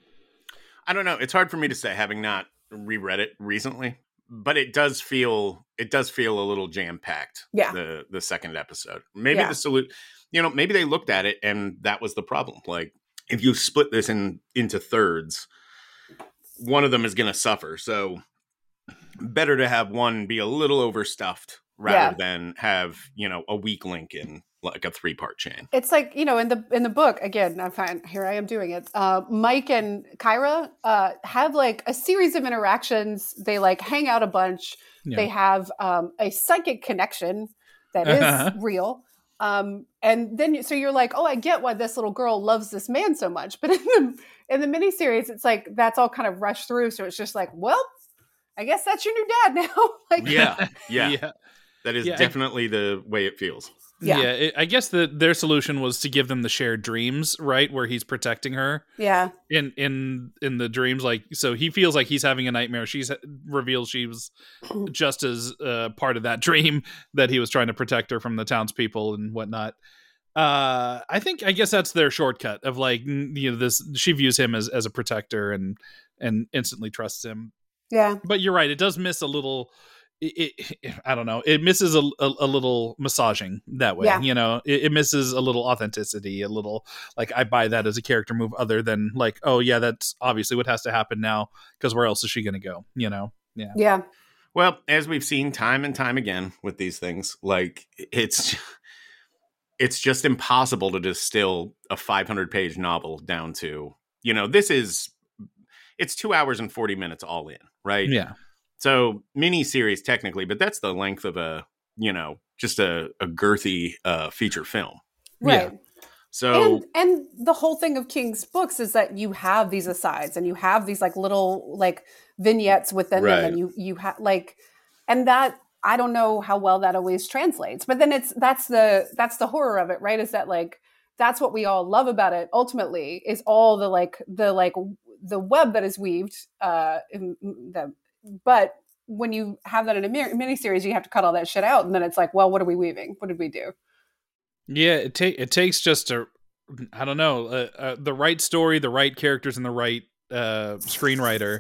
I don't know. It's hard for me to say, having not reread it recently, but it does feel, it does feel a little jam-packed. Yeah. The, the second episode. Maybe yeah. the salute, you know, maybe they looked at it and that was the problem. Like, if you split this in into thirds, one of them is going to suffer. So better to have one be a little overstuffed rather yeah. than have, you know, a weak link in like a three part chain. It's like, you know, in the, in the book, again, I'm fine. Here I am doing it. Uh, Mike and Kyra uh, have like a series of interactions. They like hang out a bunch. Yeah. They have um, a psychic connection that is real. Um, and then, so you're like, oh, I get why this little girl loves this man so much. But in the, in the miniseries, it's like, that's all kind of rushed through. So it's just like, well, I guess that's your new dad now. like, yeah, yeah, yeah. That is yeah, definitely I, the way it feels. Yeah, yeah it, I guess that their solution was to give them the shared dreams, right? Where he's protecting her. Yeah. In in in the dreams, like, so he feels like he's having a nightmare. She's reveals she was just as uh, part of that dream, that he was trying to protect her from the townspeople and whatnot. Uh, I think I guess that's their shortcut of like, you know, this. She views him as as a protector and and instantly trusts him. Yeah. But you're right. It does miss a little. It, it, I don't know. It misses a, a, a little massaging that way. Yeah. You know, it, it misses a little authenticity, a little like I buy that as a character move other than like, oh yeah, that's obviously what has to happen now because where else is she going to go? You know? Yeah. Yeah. Well, as we've seen time and time again with these things, like it's, it's just impossible to distill a five hundred page novel down to, you know, this is, it's two hours and forty minutes all in, right? Yeah. So mini series technically, but that's the length of a, you know, just a, a girthy uh, feature film. Right. Yeah. So, and, and the whole thing of King's books is that you have these asides and you have these like little like vignettes within right. them. And you, you have like, and that, I don't know how well that always translates, but then it's, that's the, that's the horror of it, right? Is that like, that's what we all love about it ultimately is all the like, the like, the web that is weaved, uh, in the, but when you have that in a miniseries, you have to cut all that shit out. And then it's like, well, what are we weaving? What did we do? Yeah, it, ta- it takes just a, I don't know, uh, uh, the right story, the right characters, and the right uh, screenwriter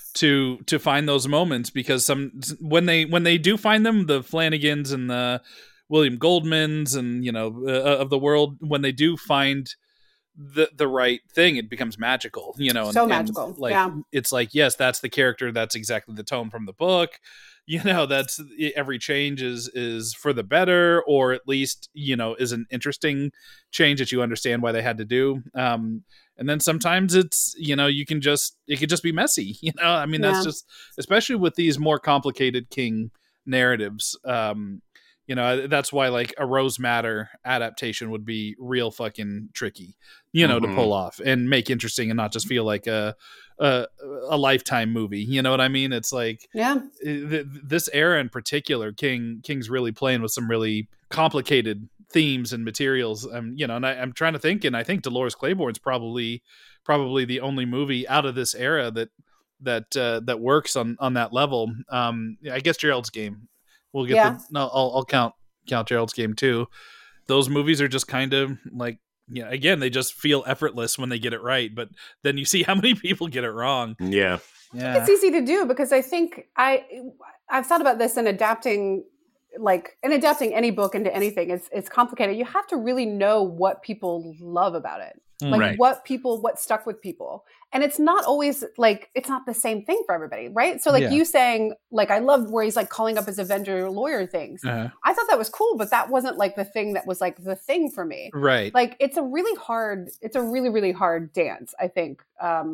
to to find those moments. Because some when they when they do find them, the Flanagans and the William Goldmans and you know uh, of the world, when they do find the the right thing, it becomes magical, you know, so and, magical. And like, yeah. It's like, yes, that's the character. That's exactly the tone from the book. You know, that's every change is, is for the better, or at least, you know, is an interesting change that you understand why they had to do. Um, and then sometimes it's, you know, you can just, it could just be messy, you know, I mean, that's yeah. just, especially with these more complicated King narratives, um, you know, that's why like a Rose Madder adaptation would be real fucking tricky, you know, mm-hmm. to pull off and make interesting and not just feel like a, a, a Lifetime movie. You know what I mean? It's like, yeah, th- this era in particular, King King's really playing with some really complicated themes and materials. Um, you know, and I, I'm trying to think, and I think Dolores Claiborne's probably, probably the only movie out of this era that, that, uh, that works on, on that level. Um, I guess Gerald's Game. We'll get yeah. the, no, I'll, I'll count, count Gerald's Game too. Those movies are just kind of like, yeah, again, they just feel effortless when they get it right. But then you see how many people get it wrong. Yeah. Yeah. It's easy to do because I think I, I've thought about this in adapting, like in adapting any book into anything. It's, it's complicated. You have to really know what people love about it. Like right. what people, what stuck with people. And it's not always like, it's not the same thing for everybody. Right. So like yeah. you saying like, I loved where he's like calling up his Avenger lawyer things. Uh-huh. I thought that was cool, but that wasn't like the thing that was like the thing for me. Right. Like it's a really hard, it's a really, really hard dance, I think, um,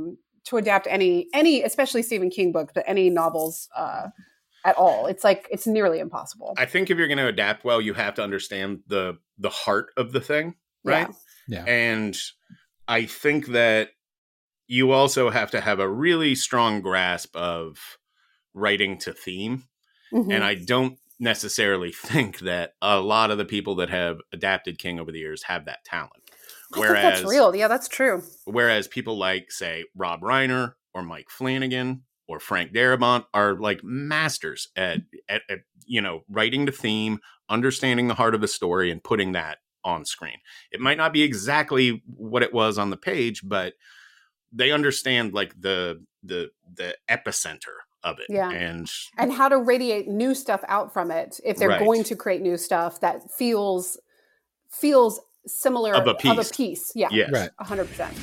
to adapt any any especially Stephen King book, but any novels uh, at all. It's like it's nearly impossible. I think if you're going to adapt well, you have to understand the the heart of the thing, right? Yeah. And I think that you also have to have a really strong grasp of writing to theme. Mm-hmm. And I don't necessarily think that a lot of the people that have adapted King over the years have that talent. I Whereas, think that's real. Yeah, that's true. Whereas people like, say, Rob Reiner or Mike Flanagan or Frank Darabont are like masters at, at, at, you know, writing the theme, understanding the heart of the story, and putting that on screen. It might not be exactly what it was on the page, but they understand like the the the epicenter of it. Yeah. And and how to radiate new stuff out from it if they're Right. going to create new stuff that feels feels similar Of a piece. Of a piece. Yeah. Yes. Right. A hundred percent.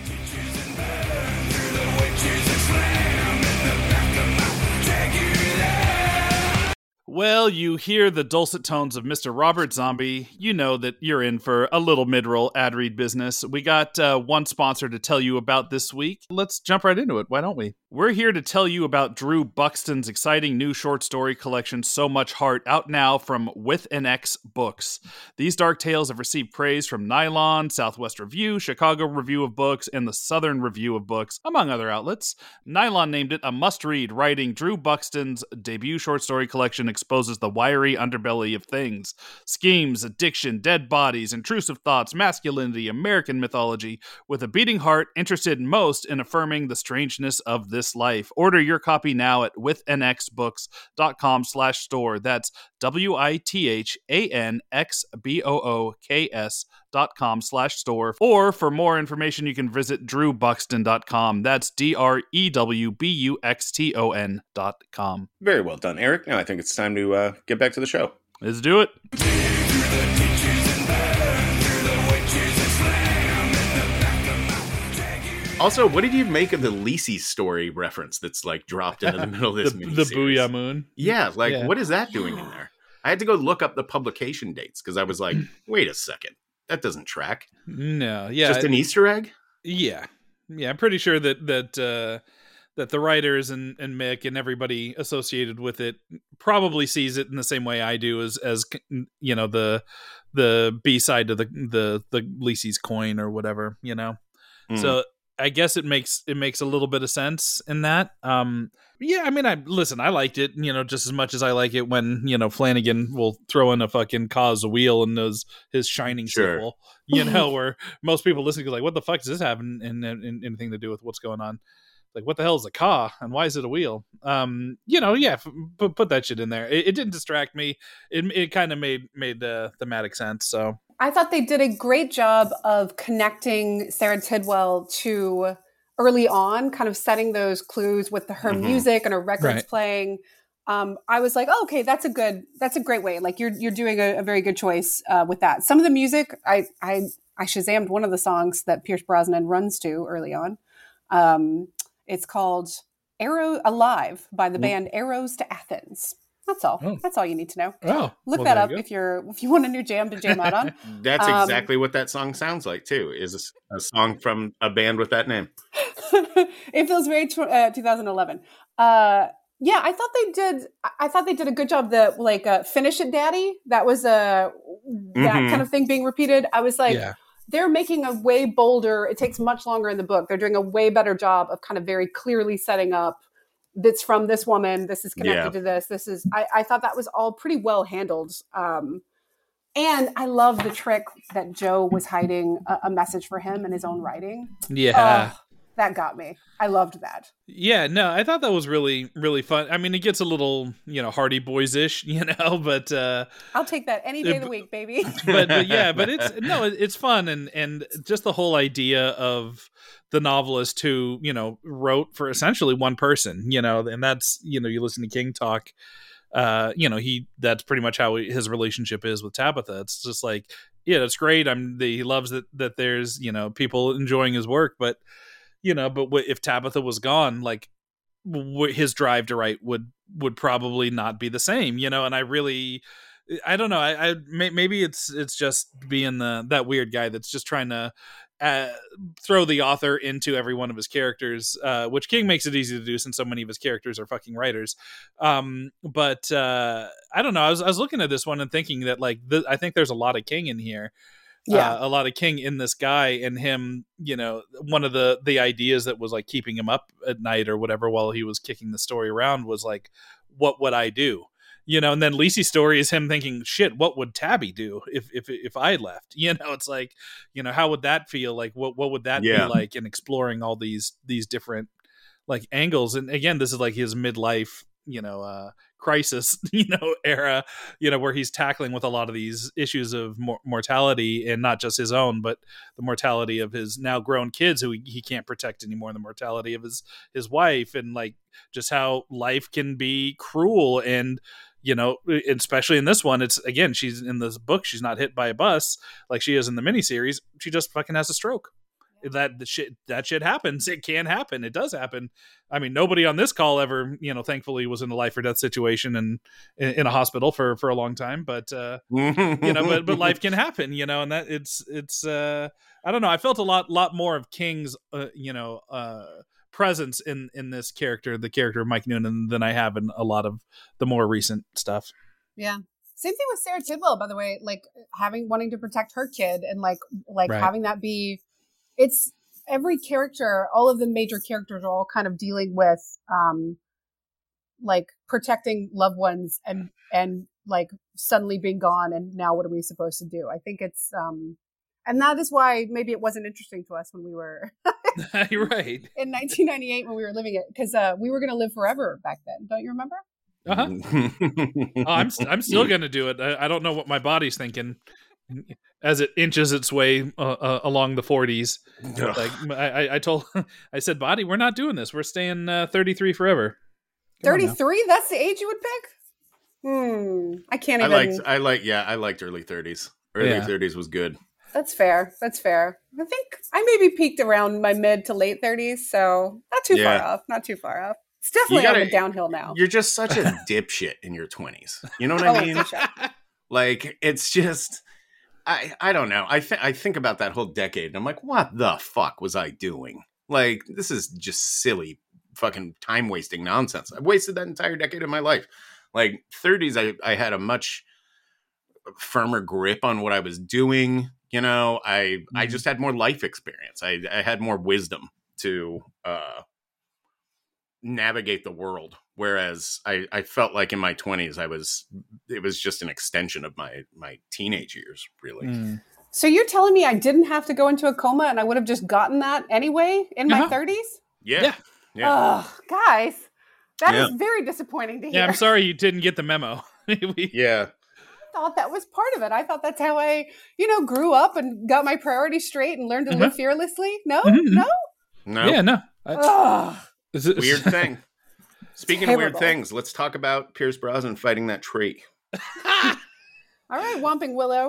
Well, you hear the dulcet tones of Mister Robert Zombie, you know that you're in for a little mid-roll ad read business. We got uh, one sponsor to tell you about this week. Let's jump right into it, why don't we? We're here to tell you about Drew Buxton's exciting new short story collection, So Much Heart, out now from With an X Books. These dark tales have received praise from Nylon, Southwest Review, Chicago Review of Books, and the Southern Review of Books, among other outlets. Nylon named it a must-read, writing Drew Buxton's debut short story collection exposes the wiry underbelly of things. Schemes, addiction, dead bodies, intrusive thoughts, masculinity, American mythology, with a beating heart interested most in affirming the strangeness of this life. Order your copy now at with an x books dot com slash store. That's W I T H A N X B O O K S dot com slash store. Or for more information, you can visit drew buxton dot com. That's D R E W B U X T O N dot com. very well done, Eric. Now I think it's time to uh, get back to the show. Let's do it. Also, what did you make of the Lisi story reference that's like dropped into the middle of this the, mini the Booyah Moon. Yeah, like Yeah. what is that doing in there? I had to go look up the publication dates because I was like, wait a second, that doesn't track. No, yeah. Just an Easter egg? Yeah, yeah. I'm pretty sure that that uh, that the writers and, and Mick and everybody associated with it probably sees it in the same way I do, as as you know the the B side to the the the Lisi's coin or whatever, you know. Mm. So I guess it makes it makes a little bit of sense in that. Um, yeah, I mean, I listen. I liked it, you know, just as much as I like it when you know Flanagan will throw in a fucking cause wheel in those his Shining Sure. sequel, you know, where most people listening go like, "What the fuck does this have in, in, in anything to do with what's going on?" Like, what the hell is a car and why is it a wheel? Um, you know, yeah, f- put put that shit in there. It, it didn't distract me. It it kind of made made uh, thematic sense. So I thought they did a great job of connecting Sarah Tidwell to early on, kind of setting those clues with the, her Mhm. music and her records Right. playing. Um, I was like, oh, okay, that's a good, that's a great way. Like you're you're doing a, a very good choice uh, with that. Some of the music, I I I Shazammed one of the songs that Pierce Brosnan runs to early on. Um, it's called "Arrow Alive" by the band Arrows to Athens. That's all. Oh. That's all you need to know. oh, Look well, that there up you go. if you're if you want a new jam to jam out on. That's Um, exactly what that song sounds like, too, is a s- a, song from a band with that name. It feels very tw- uh, twenty eleven. Uh, yeah, I thought they did. I- I thought they did a good job. The like, uh, "Finish It, Daddy." That was a that Mhm. kind of thing being repeated. I was like, Yeah. they're making a way bolder. It takes much longer in the book. They're doing a way better job of kind of very clearly setting up. That's from this woman. This is connected Yeah. to this. This is. I, I thought that was all pretty well handled. Um, and I love the trick that Joe was hiding a, a message for him in his own writing. Yeah. Oh, that got me. I loved that. Yeah, no, I thought that was really, really fun. I mean, it gets a little, you know, Hardy Boys-ish, you know, but uh I'll take that any day of the week, baby. but, but yeah, but it's no, it- it's fun, and and just the whole idea of the novelist who, you know, wrote for essentially one person, you know, and that's, you know, you listen to King talk, uh, you know, he that's pretty much how his relationship is with Tabitha. It's just like, yeah, that's great. I'm the, he loves that that there's, you know, people enjoying his work, but you know, but w- if Tabitha was gone, like w- his drive to write would would probably not be the same, you know. And I really, I don't know. I, I may, maybe it's it's just being the that weird guy that's just trying to uh, throw the author into every one of his characters, uh, which King makes it easy to do since so many of his characters are fucking writers. Um, but uh, I don't know. I was I was looking at this one and thinking that like th- I think there's a lot of King in here. Yeah, uh, a lot of King in this guy, and him, you know, one of the the ideas that was like keeping him up at night or whatever while he was kicking the story around was like, what would I do? You know, and then Lisey's story is him thinking, shit, what would Tabby do if if if I left? You know, it's like, you know, how would that feel? Like, what what would that Yeah. be like? And exploring all these these different like angles. And again, this is like his midlife, you know, uh, crisis, you know, era, you know, where he's tackling with a lot of these issues of mor- mortality, and not just his own, but the mortality of his now grown kids who he, he can't protect anymore, and the mortality of his his wife, and like just how life can be cruel. And you know, especially in this one, it's again, she's in this book, she's not hit by a bus like she is in the miniseries. She just fucking has a stroke. That the shit that shit happens. It can happen. It does happen. I mean, nobody on this call ever, you know, thankfully was in a life or death situation and in, in a hospital for for a long time. But uh, you know, but but life can happen. You know, and that it's it's. Uh, I don't know. I felt a lot lot more of King's, uh, you know, uh, presence in in this character, the character of Mike Noonan, than I have in a lot of the more recent stuff. Yeah. Same thing with Sarah Tidwell, by the way. Like having wanting to protect her kid, and like like Right. having that be. It's every character, all of the major characters are all kind of dealing with, um, like protecting loved ones and, and like suddenly being gone. And now what are we supposed to do? I think it's, um, and that is why maybe it wasn't interesting to us when we were You're right. in nineteen ninety-eight when we were living it. Cause, uh, we were going to live forever back then. Don't you remember? Uh-huh. Oh, I'm I'm still gonna do it. I, I don't know what my body's thinking as it inches its way uh, uh, along the forties. Like I, I, I told, I said, body, we're not doing this. We're staying uh, thirty-three forever. Come on now. thirty-three? That's the age you would pick? Hmm. I can't I even. liked, I like, yeah, I liked early thirties. Early Yeah. thirties was good. That's fair. That's fair. I think I maybe peaked around my mid to late thirties, so not too Yeah. far off. Not too far off. It's definitely gotta- on the downhill now. You're just such a dipshit in your twenties. You know what Oh, I mean? for sure. Like, it's just, I, I don't know. I, th- I think about that whole decade and I'm like, what the fuck was I doing? Like, this is just silly fucking time wasting nonsense. I've wasted that entire decade of my life. Like, thirties, I, I had a much firmer grip on what I was doing. You know, I, mm-hmm. I just had more life experience. I, I had more wisdom to uh, navigate the world. Whereas I, I felt like in my twenties, I was, it was just an extension of my, my teenage years, really. Mm. So you're telling me I didn't have to go into a coma and I would have just gotten that anyway in my Uh-huh. thirties? Yeah. Yeah. Yeah. Oh, guys, that Yeah. is very disappointing to hear. Yeah, I'm sorry you didn't get the memo. we, Yeah. I thought that was part of it. I thought that's how I, you know, grew up and got my priorities straight and learned to Uh-huh. live fearlessly. No, Mhm. no. No. Yeah, no. I- Ugh. Is it- Weird thing. Speaking of weird Terrible. things, let's talk about Pierce Brosnan fighting that tree. All right, Whomping Willow.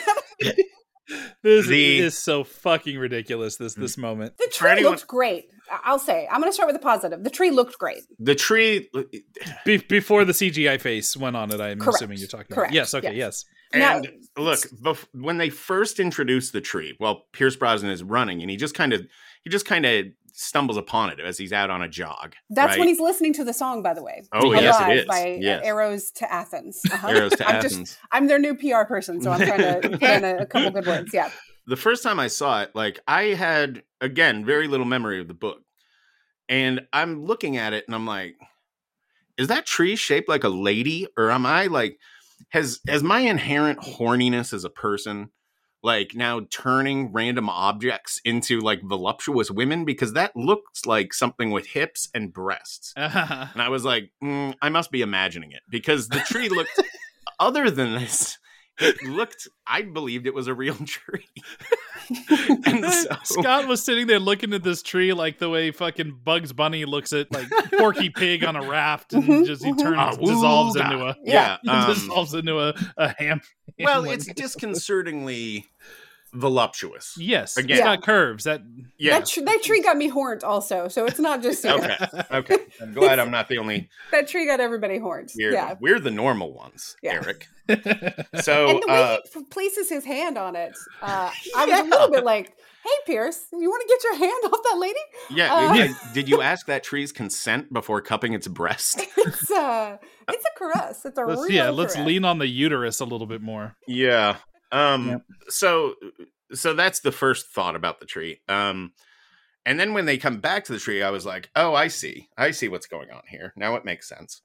This The- is so fucking ridiculous. This this moment. The For tree anyone- looked great. I- I'll say. I'm going to start with the positive. The tree looked great. The tree, Be- before the C G I face went on it, I'm Correct. assuming you're talking Correct. about. Yes. Okay. Yes. Yes. Now- and look, bef- when they first introduced the tree, well, Pierce Brosnan is running, and he just kind of, he just kind of stumbles upon it as he's out on a jog. That's right? when he's listening to the song, by the way. Oh, yes, it Alive is. By Yes. Arrows to Athens. Uh-huh. Arrows to I'm Athens. Just, I'm their new P R person, so I'm trying to put in a, a couple good words. Yeah. The first time I saw it, like I had, again, very little memory of the book. And I'm looking at it and I'm like, is that tree shaped like a lady? Or am I like, has, has my inherent horniness as a person, like now turning random objects into like voluptuous women? Because that looks like something with hips and breasts. Uh-huh. And I was like, mm, I must be imagining it, because the tree looked, other than this, it looked, I believed it was a real tree. And so, Scott was sitting there looking at this tree like the way fucking Bugs Bunny looks at like Porky Pig on a raft, and Mhm, just he mhm. turns Ah, dissolves wooga. into a yeah. he um, dissolves into a, a ham. well, ham it's leg. disconcertingly voluptuous. yes, Again. it's got curves. That Yeah. That, tr- that tree got me horned also, so it's not just you. Okay. Okay. I'm glad I'm not the only That tree got everybody horned. weird. Yeah. We're the normal ones, Yeah. Eric. So And the way uh, he p- places his hand on it, uh, I was a little bit like, hey, Pierce, you want to get your hand off that lady? Yeah. Uh, yeah. Did you ask that tree's consent before cupping its breast? It's a, it's a caress. It's a Let's, real yeah, let's caress. lean on the uterus a little bit more. Yeah. Um. Yep. So, so that's the first thought about the tree. Um. And then when they come back to the tree, I was like, oh, I see. I see what's going on here. Now it makes sense.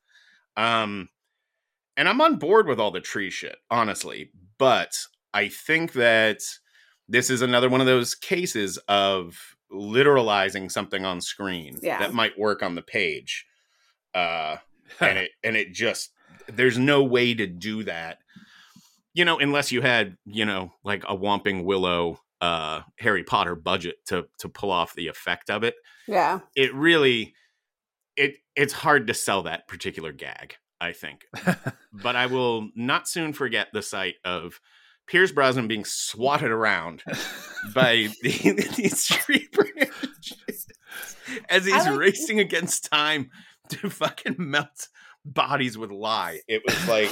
Um. And I'm on board with all the tree shit, honestly. But I think that this is another one of those cases of literalizing something on screen Yeah. that might work on the page. Uh, and it and it just, there's no way to do that, you know, unless you had, you know, like a Whomping Willow uh, Harry Potter budget to to pull off the effect of it. Yeah. It really, it it's hard to sell that particular gag, I think. But I will not soon forget the sight of Pierce Brosnan being swatted around by the, these tree branches as he's like- racing against time to fucking melt bodies with lye. It was like,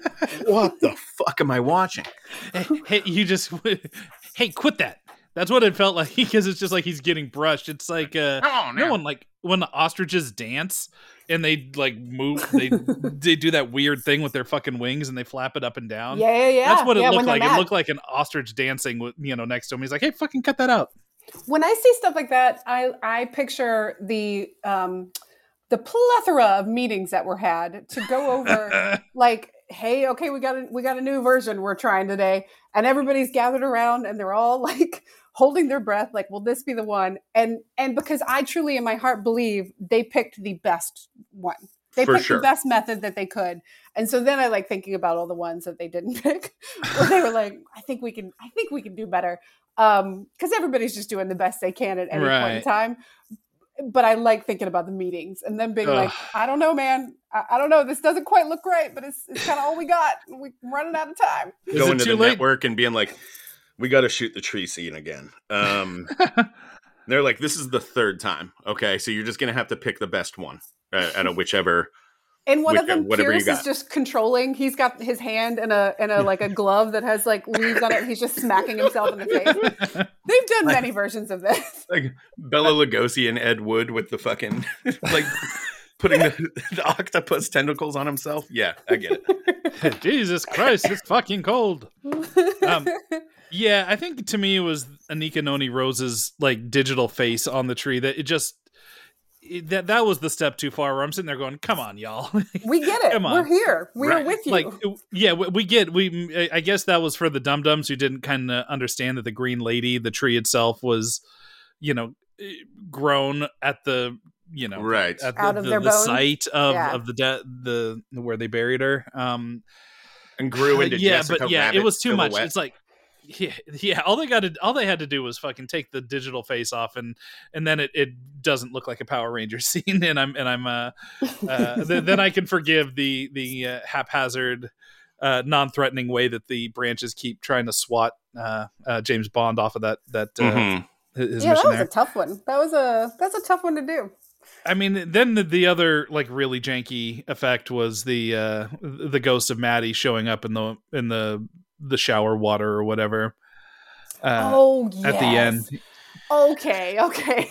what the fuck am I watching? Hey, hey, you just hey, quit that. That's what it felt like, because it's just like he's getting brushed. It's like uh, Oh, no no. one like when the ostriches dance and they like move, they they do that weird thing with their fucking wings and they flap it up and down. Yeah, yeah, yeah. That's what it yeah, looked when they're like. It mad. looked like an ostrich dancing with, you know, next to him. He's like, hey, fucking cut that out. When I see stuff like that, I I picture the um the plethora of meetings that were had to go over like, hey, okay, we got a, we got a new version we're trying today, and everybody's gathered around and they're all like holding their breath, like, will this be the one? And and because I truly in my heart believe they picked the best one. They For picked sure. the best method that they could. And so then I like thinking about all the ones that they didn't pick, where they were like, I think we can, I think we can do better. Um, because everybody's just doing the best they can at any point in Right. time. But I like thinking about the meetings and then being like, Ugh. I don't know, man. I, I don't know. This doesn't quite look right, but it's it's kind of all we got. We're running out of time. Is Going it to too the late? network and being like, we got to shoot the tree scene again. Um, they're like, this is the third time. Okay, so you're just going to have to pick the best one uh, out of whichever. And one of Which- them, whatever you Pierce, is got. just controlling. He's got his hand in a in a like a glove that has like leaves on it. He's just smacking himself in the face. They've done many versions of this. Like Bela Lugosi and Ed Wood with the fucking, like, putting the, the octopus tentacles on himself. Yeah, I get it. Jesus Christ, it's fucking cold. Um, yeah, I think to me it was Anika Noni Rose's like digital face on the tree that it just it, that that was the step too far. Where I'm sitting there going, "Come on, y'all, We get it. Come on. We're here. We're Right. with you. like yeah, we, we get we. I guess that was for the dum dums who didn't kind of understand that the green lady, the tree itself, was you know grown at the you know Right. at the, Out of the, their the bones? site of Yeah. of the de- the where they buried her. Um, And grew into yeah, Jessica but yeah, Rabbit it was too much. silhouette. It's like, yeah, yeah. All they got to, all they had to do was fucking take the digital face off, and and then it, it doesn't look like a Power Ranger scene, and I'm and I'm uh, uh th- then I can forgive the the uh, haphazard, uh, non-threatening way that the branches keep trying to swat uh, uh James Bond off of that that uh, Mhm. his yeah, that mission was there. a tough one. That was a that's a tough one to do. I mean, then the, the other like really janky effect was the uh, the ghost of Maddie showing up in the in the the shower water or whatever. Uh, oh, yes. at the end. Okay, okay.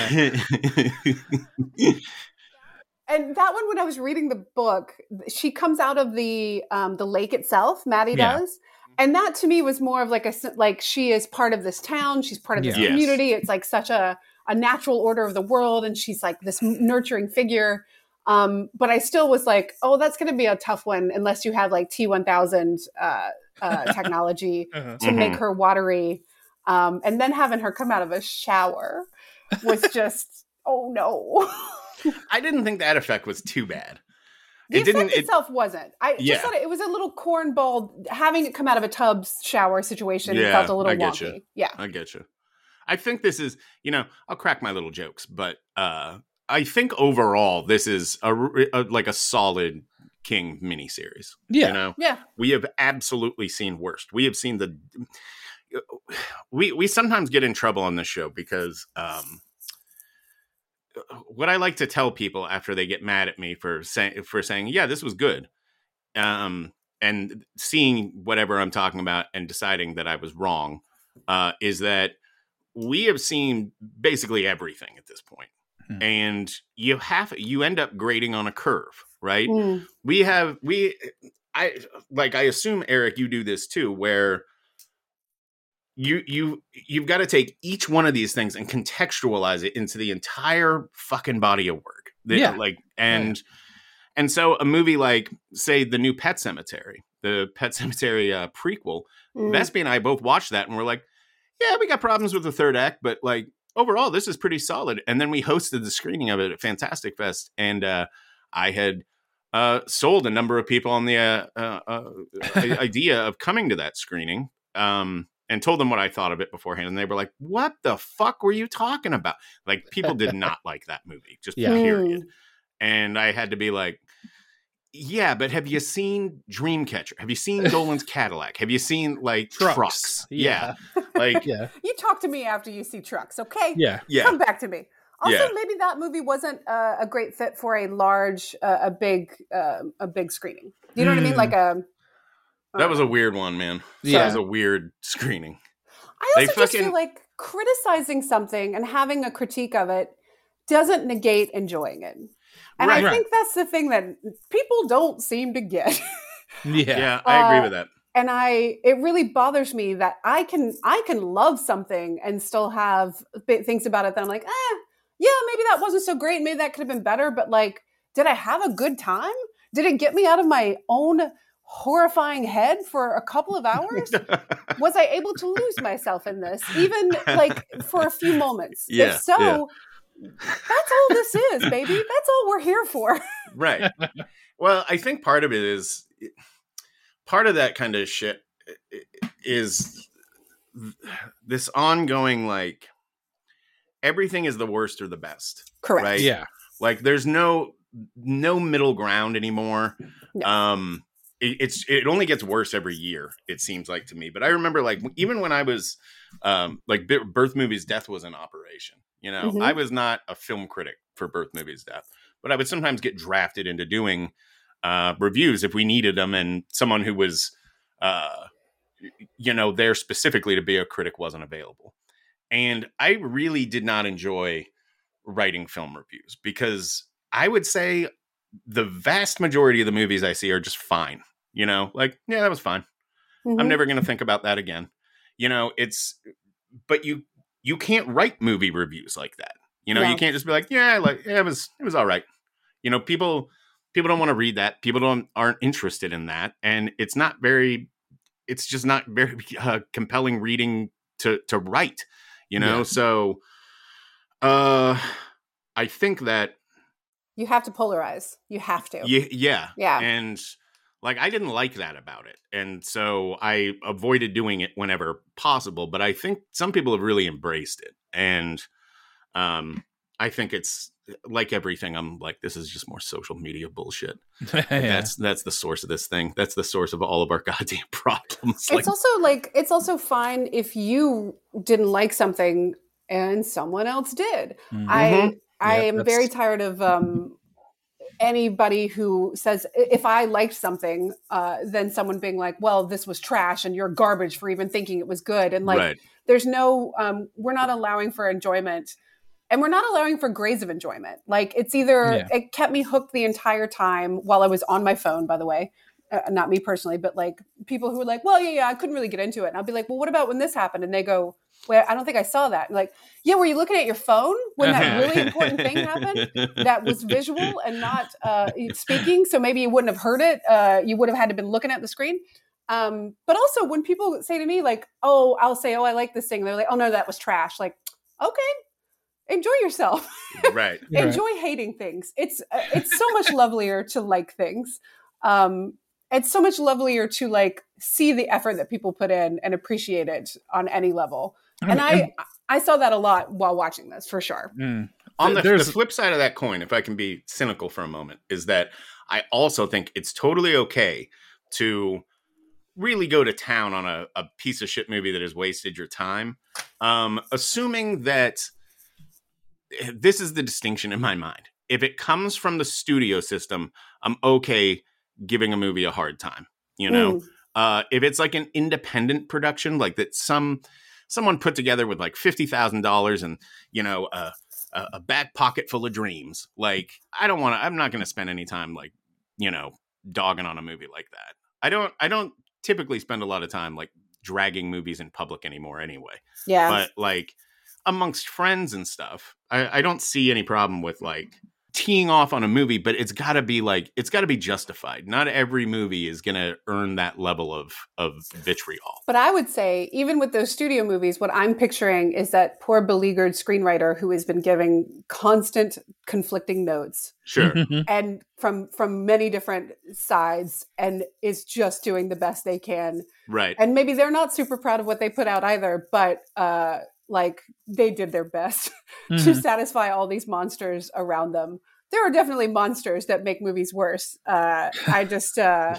Yeah, And that one, when I was reading the book, she comes out of the um, the lake itself. Maddie Yeah. does, and that to me was more of like a s- like she is part of this town. She's part of this Yeah. Yes. community. It's like such a a natural order of the world, and she's like this nurturing figure. Um, but I still was like, oh, that's going to be a tough one unless you have like T one thousand uh, uh, technology Uh-huh. to make Mhm. her watery. Um, and then having her come out of a shower was just, oh no. I didn't think that effect was too bad. The It didn't. effect It, itself wasn't. I Yeah. just thought it, it was a little cornball. Having it come out of a tub shower situation Yeah, felt a little I get wonky. you. Yeah. I get you. I think this is, you know, I'll crack my little jokes, but uh, I think overall this is a, r- a- like a solid King miniseries. Yeah. You know, Yeah. we have absolutely seen worst. We have seen the. We we sometimes get in trouble on this show because um, what I like to tell people after they get mad at me for saying for saying, yeah, this was good, um, and seeing whatever I'm talking about and deciding that I was wrong, uh, is that we have seen basically everything at this point. Hmm. And you have you end up grading on a curve, right? Mm. We have we I like I assume, Eric, you do this too, where you you you've got to take each one of these things and contextualize it into the entire fucking body of work. The, yeah. Like and yeah. and so a movie like, say, the new Pet Sematary, the Pet Sematary uh, prequel, mm. Vespi and I both watched that and we're like, yeah, we got problems with the third act, but like overall, this is pretty solid. And then we hosted the screening of it at Fantastic Fest, and uh, I had uh, sold a number of people on the uh, uh, uh, idea of coming to that screening, um, and told them what I thought of it beforehand. And they were like, "What the fuck were you talking about?" Like, people did not like that movie, just yeah. period. And I had to be like, yeah, but have you seen Dreamcatcher? Have you seen Dolan's Cadillac? Have you seen like Trucks? trucks? Yeah. yeah. Like, yeah. You talk to me after you see Trucks, okay? Yeah. yeah. Come back to me. Also, yeah. maybe that movie wasn't uh, a great fit for a large, uh, a big, uh, a big screening. You know mm. what I mean? Like a. Uh, that was a weird one, man. Yeah. That was a weird screening. I also they just fucking... feel like criticizing something and having a critique of it doesn't negate enjoying it. And right, I think right. that's the thing that people don't seem to get. yeah. Yeah, I agree uh, with that. And I, it really bothers me that I can, I can love something and still have things about it that I'm like, eh, yeah, maybe that wasn't so great. Maybe that could have been better. But like, did I have a good time? Did it get me out of my own horrifying head for a couple of hours? Was I able to lose myself in this, even like for a few moments? Yeah, if so, yeah. that's all this is, baby. That's all we're here for. Right. Well, I think part of it is, part of that kind of shit is this ongoing, like, everything is the worst or the best. Correct. Right? Yeah. Like, there's no no middle ground anymore. No. Um, it, it's it only gets worse every year, it seems like to me. But I remember, like, even when I was um, like Birth Movies Death was in operation. You know, mm-hmm. I was not a film critic for Birth Movies Death, but I would sometimes get drafted into doing uh, reviews if we needed them, and someone who was, uh, you know, there specifically to be a critic wasn't available. And I really did not enjoy writing film reviews because I would say the vast majority of the movies I see are just fine. You know, like, yeah, that was fine. Mm-hmm. I'm never going to think about that again. You know, it's, but you, you can't write movie reviews like that. You know, no. You can't just be like, yeah, like yeah, it was, it was all right. You know, people, people don't want to read that. People don't aren't interested in that, and it's not very, it's just not very uh, compelling reading to to write. You know, yeah. so uh, I think that you have to polarize. You have to. Yeah, yeah, yeah. And like, I didn't like that about it, and so I avoided doing it whenever possible. But I think some people have really embraced it, and um, I think it's like everything. I'm like, this is just more social media bullshit. yeah. That's that's the source of this thing. That's the source of all of our goddamn problems. It's like, also like it's also fine if you didn't like something and someone else did. Mm-hmm. I I yep, am that's... very tired of um, anybody who says if I liked something, uh, then someone being like, well, this was trash and you're garbage for even thinking it was good. And like, right. there's no, um, we're not allowing for enjoyment. And we're not allowing for grades of enjoyment. Like, it's either, yeah. it kept me hooked the entire time while I was on my phone, by the way. Uh, not me personally, but like people who were like, well, yeah, yeah, I couldn't really get into it. And I'll be like, well, what about when this happened? And they go, well, I don't think I saw that. And like, yeah, were you looking at your phone when that really important thing happened that was visual and not uh, speaking? So maybe you wouldn't have heard it. Uh, you would have had to been looking at the screen. Um, but also when people say to me like, oh, I'll say, oh, I like this thing. They're like, oh no, that was trash. Like, okay. Enjoy yourself. Right. Enjoy right. hating things. It's uh, it's so much lovelier to like things. Um, it's so much lovelier to like see the effort that people put in and appreciate it on any level. I and I I saw that a lot while watching this, for sure. Mm. On the, the flip side of that coin, if I can be cynical for a moment, is that I also think it's totally okay to really go to town on a, a piece of shit movie that has wasted your time, um, assuming that this is the distinction in my mind. If it comes from the studio system, I'm okay giving a movie a hard time. You know, mm. uh, if it's like an independent production, like that, some someone put together with like fifty thousand dollars and, you know, uh, a, a back pocket full of dreams. Like, I don't want to, I'm not going to spend any time like, you know, dogging on a movie like that. I don't, I don't typically spend a lot of time like dragging movies in public anymore anyway. Yeah. But like amongst friends and stuff, I, I don't see any problem with like teeing off on a movie, but it's got to be like, it's got to be justified. Not every movie is going to earn that level of, of vitriol. But I would say, even with those studio movies, what I'm picturing is that poor beleaguered screenwriter who has been giving constant conflicting notes. Sure. And from from many different sides, and is just doing the best they can. Right. And maybe they're not super proud of what they put out either, but uh, like they did their best mm-hmm. to satisfy all these monsters around them. There are definitely monsters that make movies worse. Uh, I just, uh,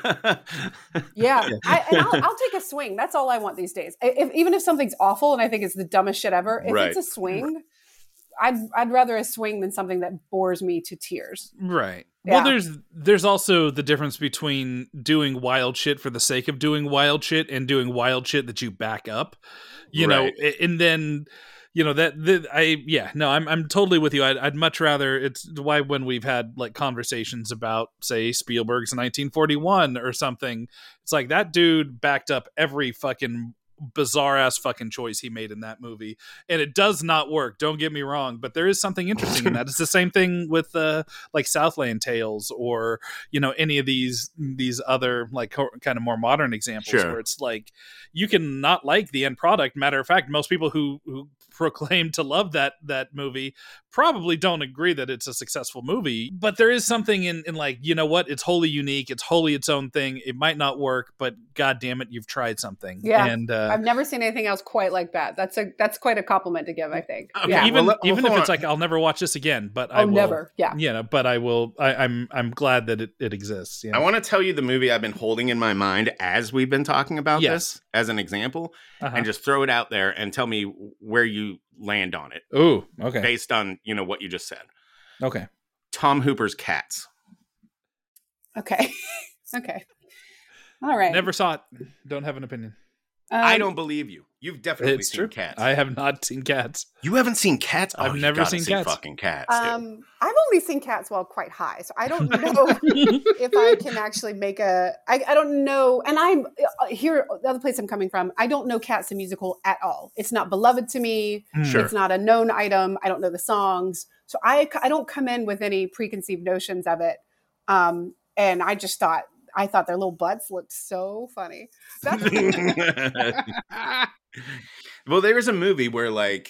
yeah, I, and I'll, I'll take a swing. That's all I want these days. If, even if something's awful and I think it's the dumbest shit ever, if right. it's a swing, I'd I'd rather a swing than something that bores me to tears. Right. Yeah. Well, there's there's also the difference between doing wild shit for the sake of doing wild shit and doing wild shit that you back up, you right. know, and then. You know, that, that I, yeah, no, I'm, I'm totally with you. I'd, I'd much rather, it's why when we've had like conversations about, say, Spielberg's nineteen forty-one or something, it's like that dude backed up every fucking bizarre ass fucking choice he made in that movie. And it does not work. Don't get me wrong, but there is something interesting in that. It's the same thing with uh, like Southland Tales or, you know, any of these, these other like co- kind of more modern examples sure. where it's like, you can not like the end product. Matter of fact, most people who, who proclaim to love that, that movie probably don't agree that it's a successful movie, but there is something in, in like, you know what, it's wholly unique. It's wholly its own thing. It might not work, but God damn it, you've tried something. Yeah. And uh, I've never seen anything else quite like that. That's a, that's quite a compliment to give, I think. Okay, yeah. Even, well, even well, if it's like, I'll never watch this again, but oh, I will. never. Yeah. You know, but I will, I, I'm, I'm glad that it, it exists. You know? I want to tell you the movie I've been holding in my mind as we've been talking about yes. this as an example uh-huh. and just throw it out there and tell me where you land on it. Oh, okay. Based on, you know, what you just said. Okay. Tom Hooper's Cats. Okay. okay. All right. Never saw it. Don't have an opinion. Um, I don't believe you. You've definitely it's seen true. Cats. I have not seen Cats. You haven't seen Cats? Oh, I've never seen see Cats. Fucking Cats. Dude. Um, I've only seen Cats while quite high, so I don't know if I can actually make a. I, I don't know, and I'm here. The other place I'm coming from, I don't know Cats the musical at all. It's not beloved to me. Sure. It's not a known item. I don't know the songs, so I I don't come in with any preconceived notions of it. Um, and I just thought. I thought their little butts looked so funny. That's- well, there's a movie where, like,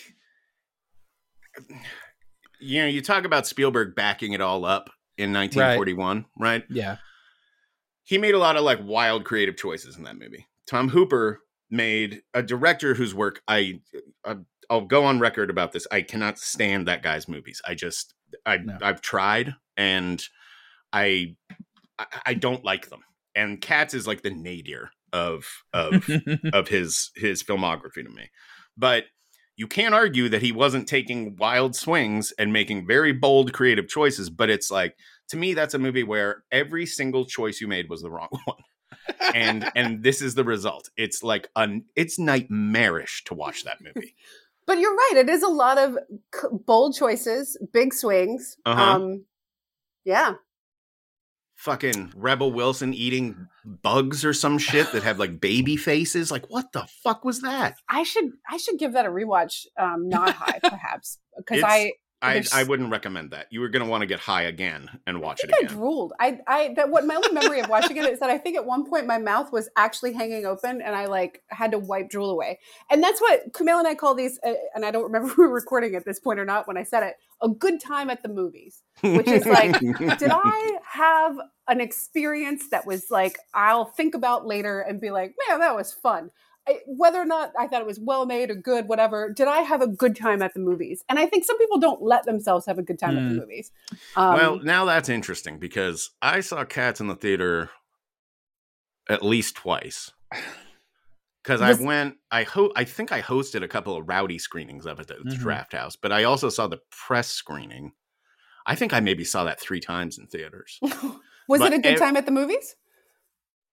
you know, you talk about Spielberg backing it all up in nineteen forty-one, right? right? Yeah. He made a lot of, like, wild creative choices in that movie. Tom Hooper made a director whose work I, I I'll go on record about this. I cannot stand that guy's movies. I just, I, no. I've tried, and I... I don't like them, and Cats is like the nadir of of of his his filmography to me. But you can't argue that he wasn't taking wild swings and making very bold creative choices. But it's like, to me, that's a movie where every single choice you made was the wrong one, and and this is the result. It's like un, it's nightmarish to watch that movie. But you're right; it is a lot of bold choices, big swings. Uh-huh. Um, yeah. Fucking Rebel Wilson eating bugs or some shit that have like baby faces. Like, what the fuck was that? I should I should give that a rewatch. Um, not high, perhaps, because I I, I wouldn't recommend that. You were going to want to get high again and watch I it think again. I drooled. I I that what my only memory of watching it is that I think at one point my mouth was actually hanging open and I like had to wipe drool away. And that's what Kumail and I call these. Uh, and I don't remember if we were recording at this point or not when I said it. A good time at the movies, which is like, did I have an experience that was like I'll think about later and be like, man, that was fun. I, whether or not I thought it was well made or good, whatever, did I have a good time at the movies? And I think some people don't let themselves have a good time mm. at the movies. Um, well, now that's interesting because I saw Cats in the theater at least twice. Because I went, I ho- I think I hosted a couple of rowdy screenings of it at the mm-hmm. Draft House, but I also saw the press screening. I think I maybe saw that three times in theaters. was but it a good ev- time at the movies?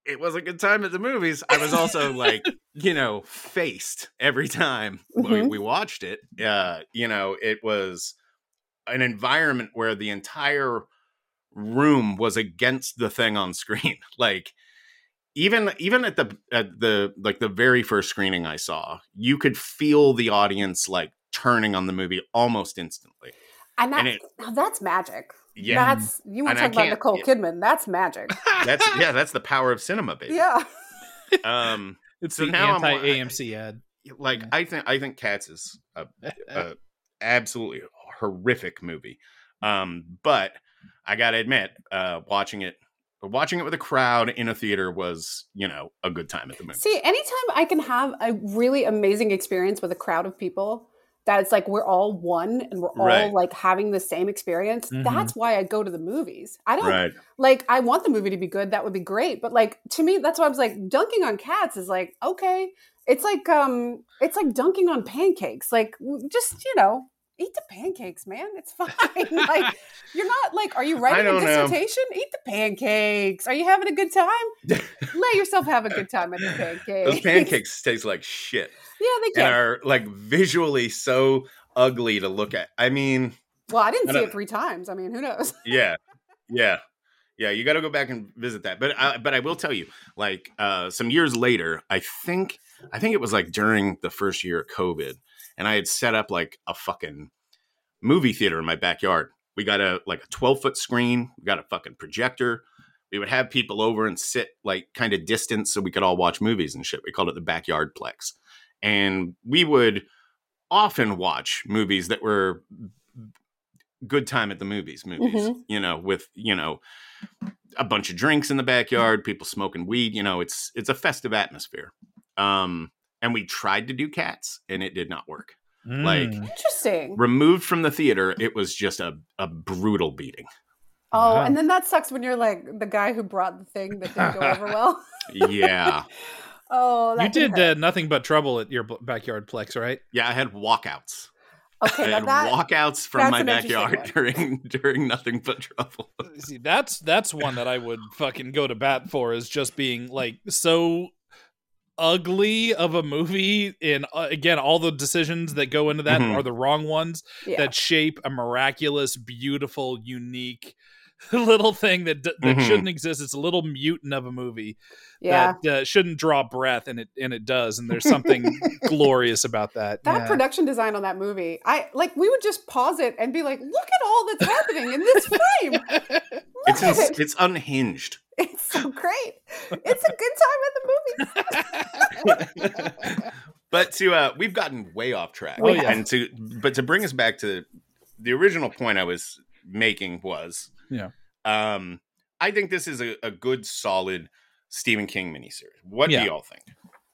it was a good time at the movies. I was also like, you know, faced every time Mm-hmm. we, we watched it. Uh, you know, it was an environment where the entire room was against the thing on screen. Like even even at the at the like the very first screening I saw, you could feel the audience like turning on the movie almost instantly. And, that, And it- now that's magic. Yeah. That's you want And I to talk about can't- Nicole yeah. Kidman. That's magic. That's yeah, that's the power of cinema, baby. Yeah. Um It's So the now I'm- anti-A M C ad. like Yeah. I think I think Cats is a, a absolutely horrific movie. Um, but I gotta admit, uh, watching it, watching it with a crowd in a theater was, you know, a good time at the movie. See, anytime I can have a really amazing experience with a crowd of people, that's like we're all one and we're all Right. like having the same experience. Mhm. That's why I go to the movies. I don't Right. like I want the movie to be good. That would be great. But like to me, that's why I was like dunking on Cats is like, okay. It's like um it's like dunking on pancakes. Like w- just, you know, eat the pancakes, man. It's fine. Like you're not like, are you writing a don't know. dissertation? Eat the pancakes. Are you having a good time? Let yourself have a good time at the pancakes. Those pancakes taste like shit Yeah, they and can. are like visually so ugly to look at. I mean, Well, I didn't I see don't- it three times. I mean, who knows? yeah, yeah, yeah. You got to go back and visit that. But I, but I will tell you, like uh, some years later, I think I think it was like during the first year of COVID, and I had set up like a fucking movie theater in my backyard. We got a like a twelve foot screen. We got a fucking projector. We would have people over and sit like kind of distant so we could all watch movies and shit. We called it the backyard plex, and we would often watch movies that were good time at the movies movies, Mhm. you know, with, you know, a bunch of drinks in the backyard, people smoking weed, you know, it's it's a festive atmosphere. Um and we tried to do Cats and it did not work. Like Mm. Interesting. removed from the theater, it was just a, a brutal beating. Oh, Wow. and then that sucks when you're like the guy who brought the thing that didn't go over well. Yeah. Oh, that You can did hurt. uh, nothing but trouble at your b- backyard plex, right? Yeah, I had walkouts. Okay, I now had that walkouts from that's my an interesting backyard one. during during Nothing But Trouble. See, that's that's one that I would fucking go to bat for, is just being like so ugly of a movie. And uh, again, all the decisions that go into that Mhm. are the wrong ones yeah. that shape a miraculous, beautiful, unique little thing that d- that Mhm. shouldn't exist. It's a little mutant of a movie yeah. that uh, shouldn't draw breath, and it and it does. And there's something glorious about that. That Yeah. production design on that movie, I like. We would just pause it and be like, "Look at all that's happening in this frame. Look It's at ins- it. it's unhinged. It's so great. It's a good time at the movie." But to uh we've gotten way off track. Oh, yeah. And to but to bring us back to the original point I was making was Yeah. um I think this is a, a good solid Stephen King miniseries. What Yeah. do y'all think?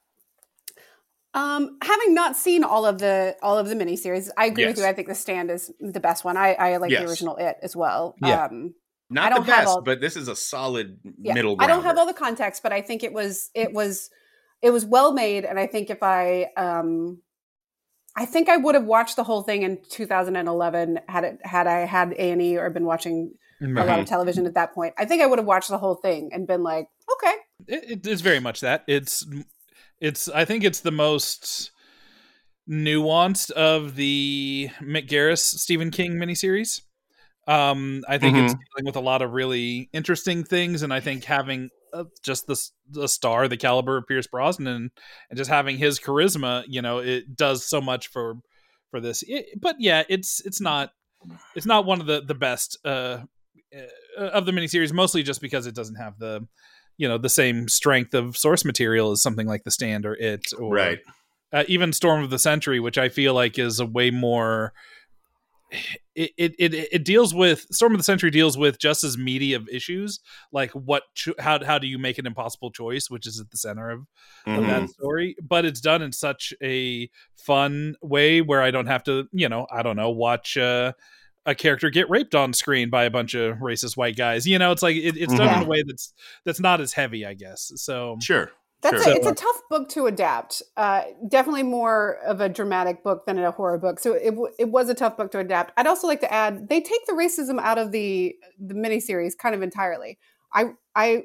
Um, having not seen all of the all of the miniseries, I agree with Yes. you. I think The Stand is the best one. I, I like Yes. the original It as well. Yeah. Um, Not I the don't have best, all- but this is a solid yeah. middle I ground. don't have all the context, but I think it was it was it was well made, and I think if I um, I think I would have watched the whole thing in two thousand eleven had it had I had A and E or been watching a lot Mhm. of television at that point. I think I would have watched the whole thing and been like, okay, It, it is very much that. It's it's I think it's the most nuanced of the Mick Garris Stephen King miniseries. Um, I think it's dealing with a lot of really interesting things, and I think having uh, just the the star, the caliber of Pierce Brosnan, and just having his charisma, you know, it does so much for for this. It, but yeah, it's it's not it's not one of the the best uh, uh, of the miniseries, mostly just because it doesn't have the you know the same strength of source material as something like The Stand or It, or Right. uh, even Storm of the Century, which I feel like is a way more. It, it it it deals with Storm of the Century deals with just as meaty of issues, like what cho- how how do you make an impossible choice, which is at the center of, of Mhm. that story. But it's done in such a fun way where I don't have to, you know, I don't know, watch uh, a character get raped on screen by a bunch of racist white guys. You know, it's like it, it's done in Mhm. a way that's that's not as heavy, I guess. So Sure. that's sure. a, it's a tough book to adapt. Uh, definitely more of a dramatic book than a horror book. So it w- it was a tough book to adapt. I'd also like to add they take the racism out of the the miniseries kind of entirely. I I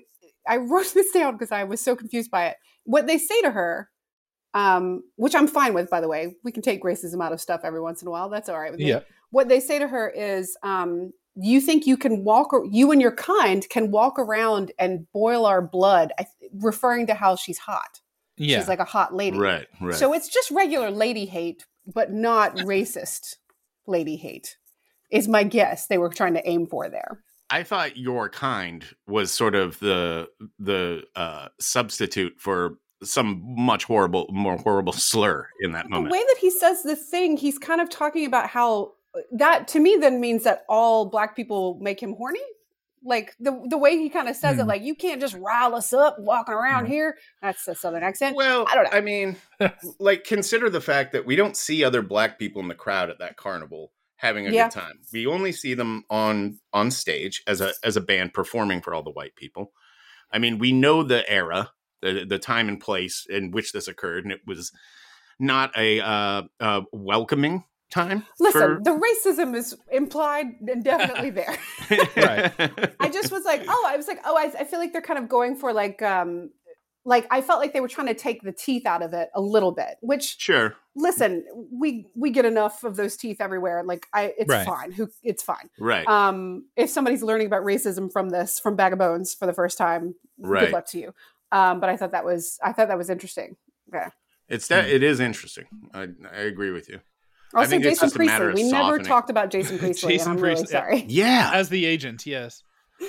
I wrote this down because I was so confused by it. What they say to her, um, which I'm fine with, by the way. We can take racism out of stuff every once in a while. That's all right with me. Yeah. What they say to her is, um, you think you can walk, or you and your kind can walk around and boil our blood, I, referring to how she's hot. Yeah. She's like a hot lady. Right, right. So it's just regular lady hate, but not racist lady hate, is my guess they were trying to aim for there. I thought your kind was sort of the the uh, substitute for some much horrible, more horrible slur in that moment. The way that he says this thing, he's kind of talking about how that to me then means that all black people make him horny. Like the the way he kind of says Mm. it, like you can't just rile us up walking around Mm. here. That's a Southern accent. Well, I don't know. I mean, like consider the fact that we don't see other black people in the crowd at that carnival having a Yeah. good time. We only see them on on stage as a as a band performing for all the white people. I mean, we know the era, the the time and place in which this occurred, and it was not a uh, uh, welcoming time. Listen, for... the racism is implied and definitely there. Right. I just was like, oh, I was like, oh, I, I feel like they're kind of going for like, um, like I felt like they were trying to take the teeth out of it a little bit. Which, Sure. listen, we we get enough of those teeth everywhere. Like, I, it's Right. fine. Who, it's fine. Right. Um, if somebody's learning about racism from this, from Bag of Bones for the first time, Right. good luck to you. Um, but I thought that was, I thought that was interesting. Yeah. It's that it is interesting. I I agree with you. I Also, think it's Jason just a matter Priestley. of We never softening. talked about Jason Priestley, Jason and I'm really Priestley, yeah. sorry. Yeah. As the agent, yes.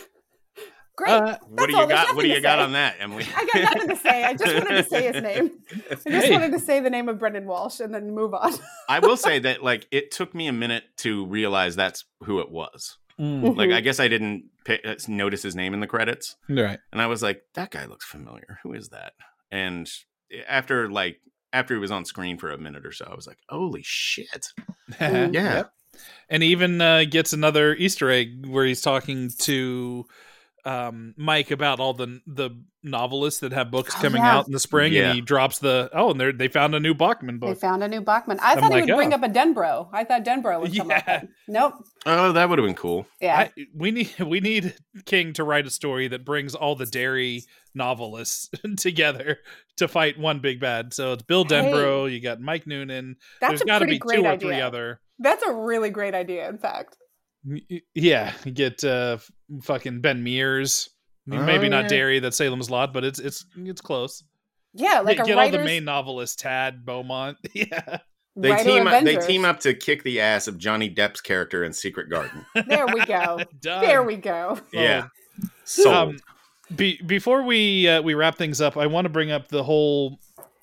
Great. Uh, What do all. you There's got? What nothing do to you got say. on that, Emily? I got nothing to say. I just wanted to say his name. I just Hey. wanted to say the name of Brendan Walsh and then move on. I will say that like it took me a minute to realize that's who it was. mm, Like I guess I didn't pay, uh, notice his name in the credits, right. and I was like, that guy looks familiar. Who is that? And after like after he was on screen for a minute or so, I was like, holy shit. Mm. Yeah. Yep. And even uh, gets another Easter egg where he's talking to um, Mike about all the the novelists that have books Oh, coming yeah. out in the spring, Yeah. and he drops the oh, and they they found a new Bachman They book. found a new Bachman. I I'm thought like, he would bring oh. up a Denbro. I thought Denbro would come up. Yeah. With. Nope. Oh, that would have been cool. Yeah. I, we need we need King to write a story that brings all the Derry novelists together to fight one big bad. So it's Bill Hey. Denbro, you got Mike Noonan. That's There's a got to pretty be great two or idea. three other. That's a really great idea, in fact. Y- Yeah, you get uh, f- fucking Ben Mears. I mean, Oh, maybe not yeah. Derry, that's Salem's Lot, but it's it's it's close. Yeah, like get a get all the writer's, main novelists, Tad Beaumont. Yeah, They writer team up, they Avengers. team up to kick the ass of Johnny Depp's character in Secret Garden. There we go. Done. There we go. Yeah. Sold. Um, be, before we uh, we wrap things up, I want to bring up the whole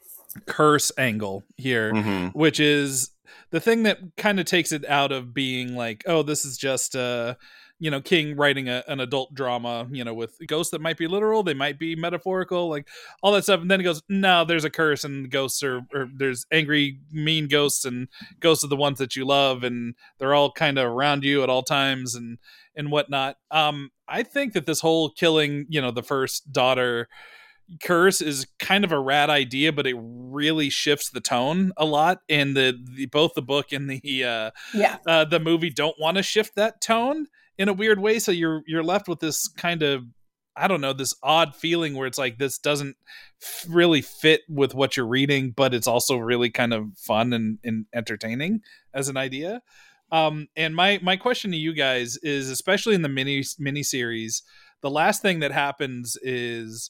curse angle here, Mhm. which is the thing that kind of takes it out of being like, oh, this is just uh you know, King writing a, an adult drama, you know, with ghosts that might be literal, they might be metaphorical, like all that stuff. And then he goes, no, there's a curse, and ghosts are, or there's angry, mean ghosts, and ghosts are the ones that you love, and they're all kind of around you at all times and and whatnot. Um, I think that this whole killing, you know, the first daughter curse is kind of a rad idea, but it really shifts the tone a lot. And the, the both the book and the uh, Yeah. uh, the movie don't want to shift that tone in a weird way. So you're you're left with this kind of, I don't know, this odd feeling where it's like this doesn't f- really fit with what you're reading, but it's also really kind of fun and, and entertaining as an idea. Um, and my my question to you guys is, especially in the mini mini series, the last thing that happens is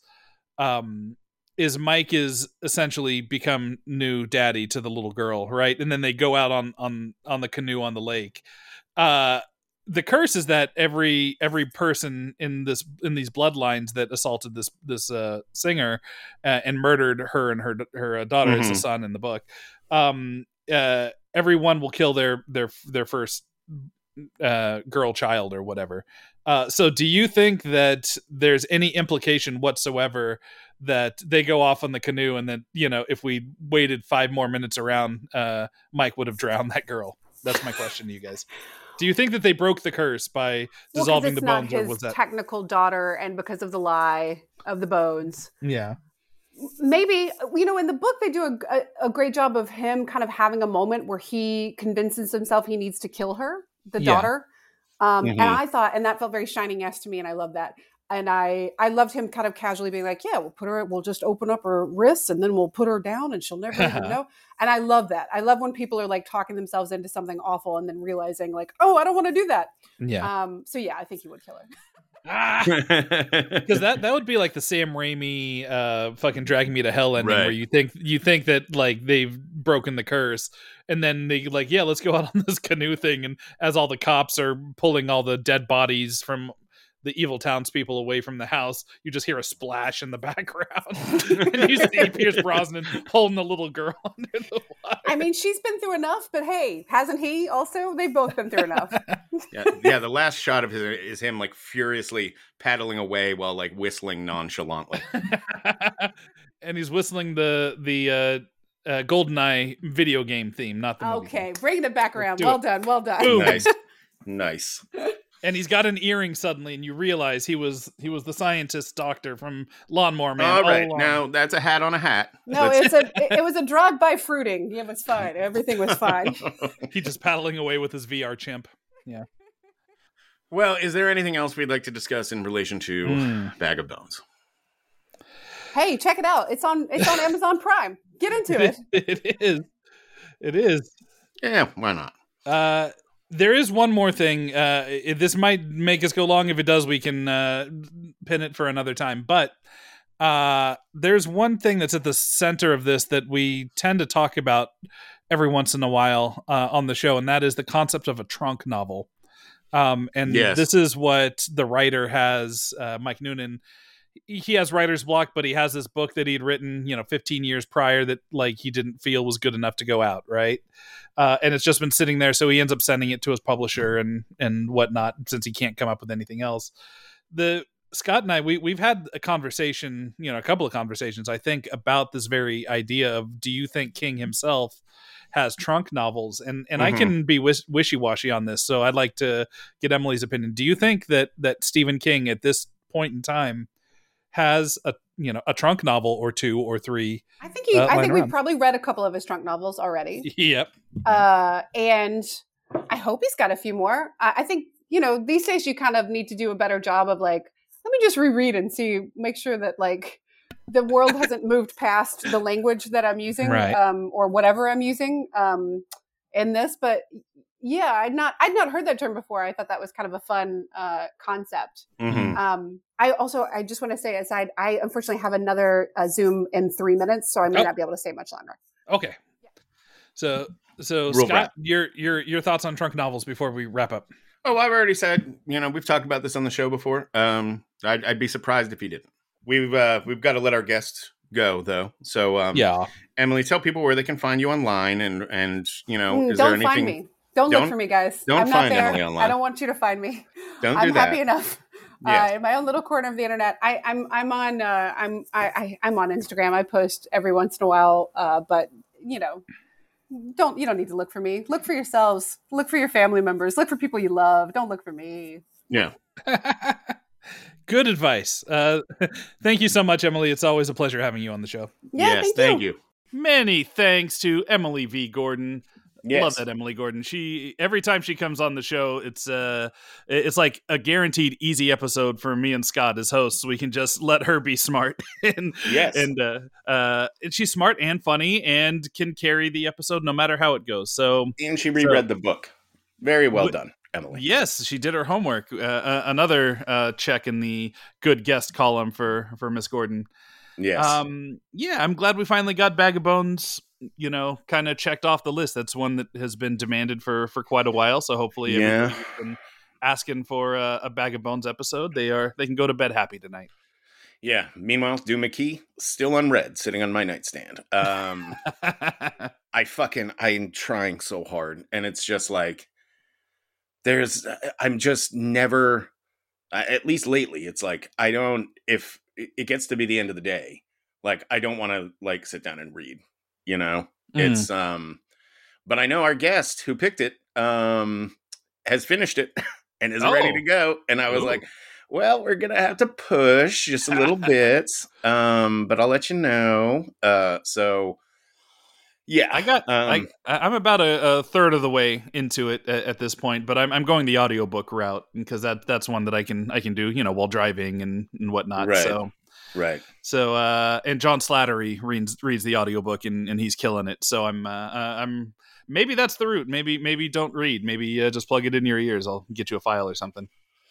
um is Mike is essentially become new daddy to the little girl, right? And then they go out on on on the canoe on the lake. Uh the curse is that every every person in this in these bloodlines that assaulted this this uh singer uh, and murdered her and her her uh, daughter, as Mhm. a son in the book, um uh everyone will kill their their their first uh girl child or whatever. Uh so do you think that there's any implication whatsoever that they go off on the canoe, and then, you know, if we waited five more minutes around, uh Mike would have drowned that girl? That's my question to you guys. Do you think that they broke the curse by Well, 'cause dissolving it's the not bones, or his was that technical daughter, and because of the lie of the bones. yeah Maybe, you know, in the book they do a, a, a great job of him kind of having a moment where he convinces himself he needs to kill her, the Yeah. daughter. Um, Mhm. And I thought, and that felt very Shining-esque to me, and I love that. And I, I loved him kind of casually being like, yeah, we'll put her, we'll just open up her wrists and then we'll put her down and she'll never even know. And I love that. I love when people are like talking themselves into something awful and then realizing like, oh, I don't want to do that. Yeah. Um. So yeah, I think he would kill her. Because that that would be like the Sam Raimi uh fucking Dragging Me to Hell ending, Right. where you think you think that like they've broken the curse, and then they like, yeah, let's go out on this canoe thing, and as all the cops are pulling all the dead bodies from the evil townspeople away from the house, you just hear a splash in the background, and you see Pierce Brosnan holding the little girl under the water. I mean, she's been through enough, but hey, hasn't he also? They've both been through enough. yeah, yeah, the last shot of his is him like furiously paddling away while like whistling nonchalantly. And he's whistling the the uh, uh, GoldenEye video game theme, not the movie Okay, theme. bringing it back around. Do Well it. done, well done. Boom. Nice, nice. And he's got an earring suddenly, and you realize he was he was the scientist doctor from Lawnmower Man. All right, along. now that's a hat on a hat. No, Let's- it's a it, it was a drive-by fruiting. It was fine. Everything was fine. He's just paddling away with his V R chimp. Yeah. Well, is there anything else we'd like to discuss in relation to Mm. Bag of Bones? Hey, check it out. It's on it's on Amazon Prime. Get into it. It is. It is. Yeah, why not? Uh, there is one more thing. Uh, it, this might make us go long. If it does, we can uh, pin it for another time. But uh, there's one thing that's at the center of this that we tend to talk about every once in a while uh, on the show, and that is the concept of a trunk novel. Um, and Yes. this is what the writer has, uh, Mike Noonan. He has writer's block, but he has this book that he'd written, you know, fifteen years prior that like he didn't feel was good enough to go out. Right. Uh, and it's just been sitting there. So he ends up sending it to his publisher and, and whatnot, since he can't come up with anything else. The Scott and I, we, we've had a conversation, you know, a couple of conversations, I think, about this very idea of, do you think King himself has trunk novels? And, and I Mhm. can be wish- wishy-washy on this. So I'd like to get Emily's opinion. Do you think that, that Stephen King at this point in time has a, you know, a trunk novel or two or three? I think he, Uh, I think lying we've around. probably read a couple of his trunk novels already. Yep. Uh, and I hope he's got a few more. I, I think, you know, these days you kind of need to do a better job of like, let me just reread and see, make sure that like the world hasn't moved past the language that I'm using, Right. um, or whatever I'm using um, in this. But yeah, I'd not, I'd not heard that term before. I thought that was kind of a fun uh, concept. Mhm. Um, I also, I just want to say aside, I unfortunately have another uh, Zoom in three minutes, so I may Oh. not be able to stay much longer. Okay. So, so Real Scott, wrap. your, your, your thoughts on trunk novels before we wrap up? Oh, I've already said, you know, we've talked about this on the show before. Um, I'd, I'd be surprised if you didn't. We've uh, we've got to let our guests go though. So, um, Yeah. Emily, tell people where they can find you online, and and you know, Mm, is there don't anything? find me. Don't, Don't- look for me, guys. don't I'm not find there. Emily online. I don't want you to find me. Don't I'm do that. happy enough. Yes. Uh, in my own little corner of the internet. I, I'm I'm on uh, I'm I, I I'm on Instagram. I post every once in a while, uh, but you know, don't you don't need to look for me. Look for yourselves. Look for your family members. Look for people you love. Don't look for me. Yeah. Good advice. Uh, thank you so much, Emily. It's always a pleasure having you on the show. Yeah, yes. thank, Thank you. you. Many thanks to Emily V. Gordon. Yes. Love that Emily Gordon. She every time she comes on the show, it's uh it's like a guaranteed easy episode for me and Scott as hosts. We can just let her be smart and Yes. and uh, uh and she's smart and funny and can carry the episode no matter how it goes. So And she reread the book. Very well Wh- done, Emily. yes, she did her homework. Uh, uh, another uh, check in the good guest column for for Miss Gordon. Yes. Um, yeah, I'm glad we finally got Bag of Bones, you know, kind of checked off the list. That's one that has been demanded for for quite a while. So hopefully, Yeah. everybody who's been asking for a, a Bag of Bones episode, they are they can go to bed happy tonight. yeah. Meanwhile, Doom McKee still unread, sitting on my nightstand. Um, I fucking I'm trying so hard, and it's just like there's I'm just never. uh, At least lately, it's like I don't. If it gets to be the end of the day, like I don't want to like sit down and read. You know, Mm. it's um. But I know our guest who picked it um has finished it and is ready Oh. to go, and I was Ooh. like, well, we're gonna have to push just a little bit, um, but I'll let you know. Uh, so Yeah, I got. Um, I, I'm about a, a third of the way into it at, at this point, but I'm I'm going the audiobook route because that that's one that I can I can do, you know, while driving and, and whatnot. Right. So right. so uh, and John Slattery reads reads the audiobook and, and he's killing it. So I'm uh, uh, I'm maybe that's the route. Maybe maybe don't read. Maybe uh, just plug it in your ears. I'll get you a file or something.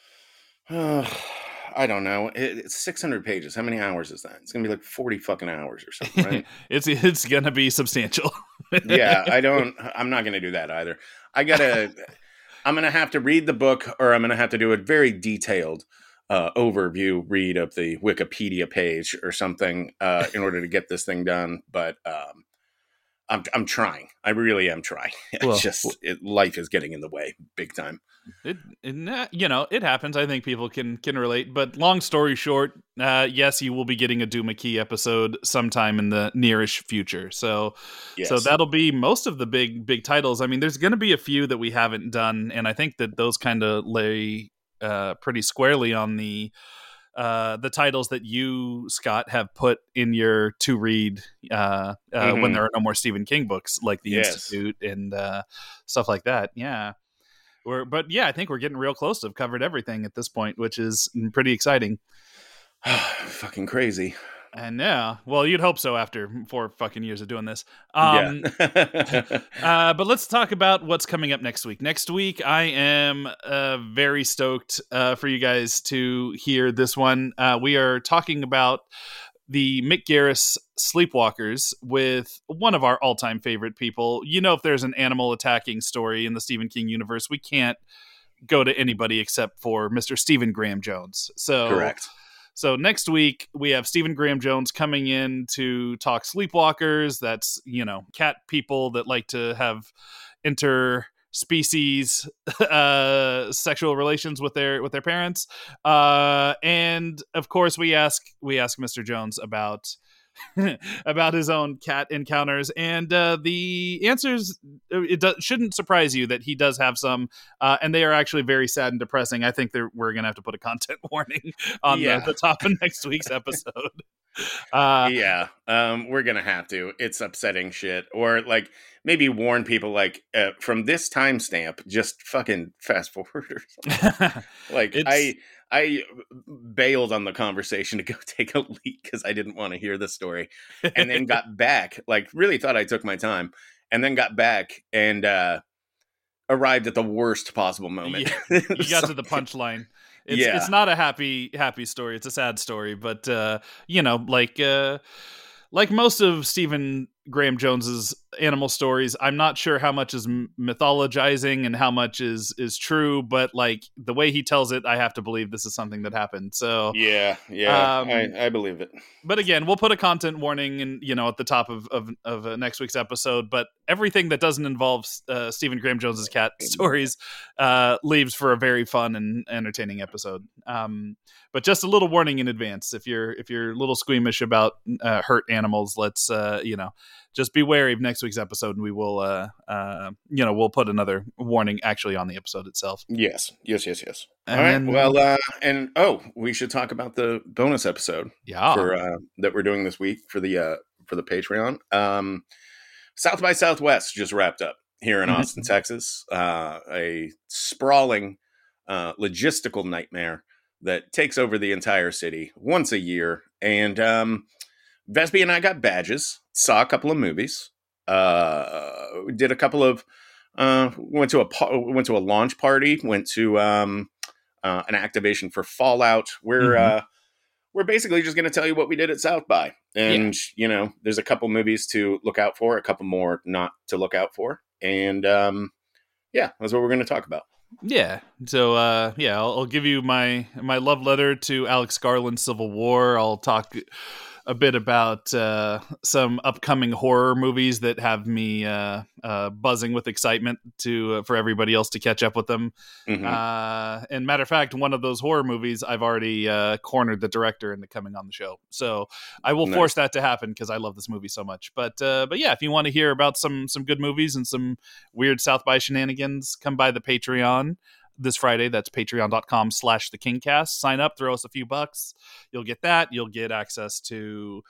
I don't know. It, it's six hundred pages. How many hours is that? It's gonna be like forty fucking hours or something, right? it's it's gonna be substantial. Yeah, I don't. I'm not gonna do that either. I gotta. I'm gonna have to read the book, or I'm gonna have to do a very detailed uh, overview read of the Wikipedia page or something uh, in order to get this thing done. But um, I'm I'm trying. I really am trying. Well, it's just it, life is getting in the way, big time. It, it, you know, it happens. I think people can can relate. But long story short, uh, yes, you will be getting a Duma Key episode sometime in the nearish future. So, Yes. so that'll be most of the big big titles. I mean, there's going to be a few that we haven't done, and I think that those kind of lay uh, pretty squarely on the uh, the titles that you, Scott, have put in your to read uh, uh, Mhm. when there are no more Stephen King books, like The Yes. Institute and uh, stuff like that. Yeah. We're, but yeah, I think we're getting real close to have covered everything at this point, which is pretty exciting. Fucking crazy. And yeah, well, you'd hope so after four fucking years of doing this. Um, yeah. uh, but let's talk about what's coming up next week. Next week, I am uh, very stoked uh, for you guys to hear this one. Uh, we are talking about the Mick Garris Sleepwalkers with one of our all-time favorite people. You know, if there's an animal attacking story in the Stephen King universe, we can't go to anybody except for Mister Stephen Graham Jones. So Correct. So next week we have Stephen Graham Jones coming in to talk Sleepwalkers. That's, you know, cat people that like to have interspecies uh, sexual relations with their with their parents. Uh, and of course, we ask we ask Mister Jones about about his own cat encounters, and uh, the answers it do- shouldn't surprise you that he does have some, uh, and they are actually very sad and depressing. I think that we're gonna have to put a content warning on Yeah. the, the top of next week's episode. Uh, yeah, um, we're gonna have to. It's upsetting shit, or like maybe warn people like uh, from this timestamp, just fucking fast forward or something. Like It's- I, I bailed on the conversation to go take a leak because I didn't want to hear the story, and then got back. Like really thought I took my time, and then got back and uh, arrived at the worst possible moment. Yeah, you got to the punchline. It's Yeah. it's not a happy happy story. It's a sad story, but uh, you know, like uh, like most of Stephen Graham Jones's animal stories, I'm not sure how much is m- mythologizing and how much is is true, but like the way he tells it, I have to believe this is something that happened. So Yeah, yeah, Um, I, I believe it. but again, we'll put a content warning and you know at the top of of, of uh, next week's episode. But everything that doesn't involve uh, Stephen Graham Jones's cat stories uh, leaves for a very fun and entertaining episode. Um, but just a little warning in advance if you're if you're a little squeamish about uh, hurt animals, let's uh, you know just be wary of next week's episode, and we will uh, uh, you know we'll put another warning actually on the episode itself. Yes, yes, yes, yes. And All right. then- Well, uh, and oh, we should talk about the bonus episode Yeah. for uh, that we're doing this week for the uh, for the Patreon. Um, South by Southwest just wrapped up here in Mhm. Austin, Texas. Uh, a sprawling uh, logistical nightmare that takes over the entire city once a year. And um, Vesby and I got badges, saw a couple of movies, uh, did a couple of uh, went to a pa- went to a launch party, went to um, uh, an activation for Fallout. We're Mhm. uh, we're basically just going to tell you what we did at South by, and you know, there's a couple movies to look out for, a couple more not to look out for, and um, yeah, that's what we're going to talk about. Yeah. So uh yeah, I'll, I'll give you my my love letter to Alex Garland's Civil War. I'll talk a bit about uh some upcoming horror movies that have me uh uh buzzing with excitement to uh, for everybody else to catch up with them. Mhm. Uh and matter of fact, one of those horror movies I've already uh cornered the director into coming on the show. So I will Nice. force that to happen because I love this movie so much. But uh but yeah, if you want to hear about some some good movies and some weird South by shenanigans, come by the Patreon this Friday. That's patreon.com slash the Kingcast. Sign up, throw us a few bucks. You'll get that. You'll get access to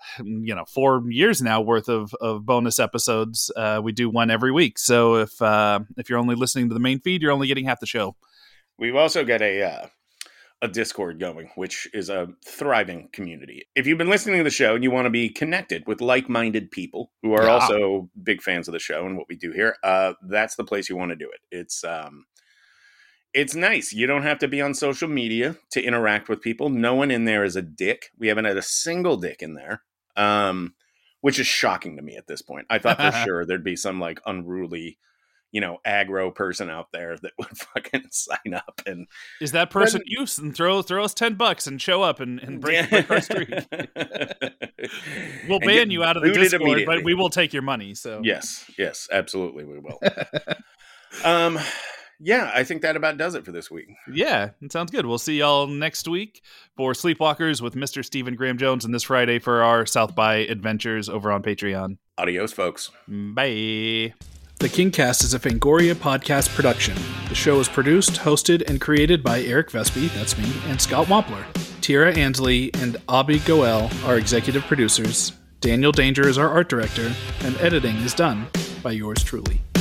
you know, four years now worth of, of bonus episodes. Uh, we do one every week. So if uh, if you're only listening to the main feed, you're only getting half the show. We've also got a uh, a Discord going, which is a thriving community. If you've been listening to the show and you want to be connected with like-minded people who are yeah. also big fans of the show and what we do here, uh, that's the place you want to do it. It's um, it's nice. You don't have to be on social media to interact with people. No one in there is a dick. We haven't had a single dick in there, um, which is shocking to me at this point. I thought for sure there'd be some like unruly, you know, aggro person out there that would fucking sign up. And is that person but, you? And throw throw us ten bucks and show up and, and break, break our streak. We'll ban you out of the Discord, but we will take your money. So yes, yes, absolutely, we will. um, yeah, I think that about does it for this week. Yeah, it sounds good. We'll see y'all next week for Sleepwalkers with Mister Stephen Graham Jones, and this Friday for our South by adventures over on Patreon. Adios, folks. Bye. The Kingcast is a Fangoria podcast production. The show is produced, hosted, and created by Eric Vespi, that's me, and Scott Wampler. Tira Ansley and Abby Goel are executive producers. Daniel Danger is our art director, and editing is done by yours truly.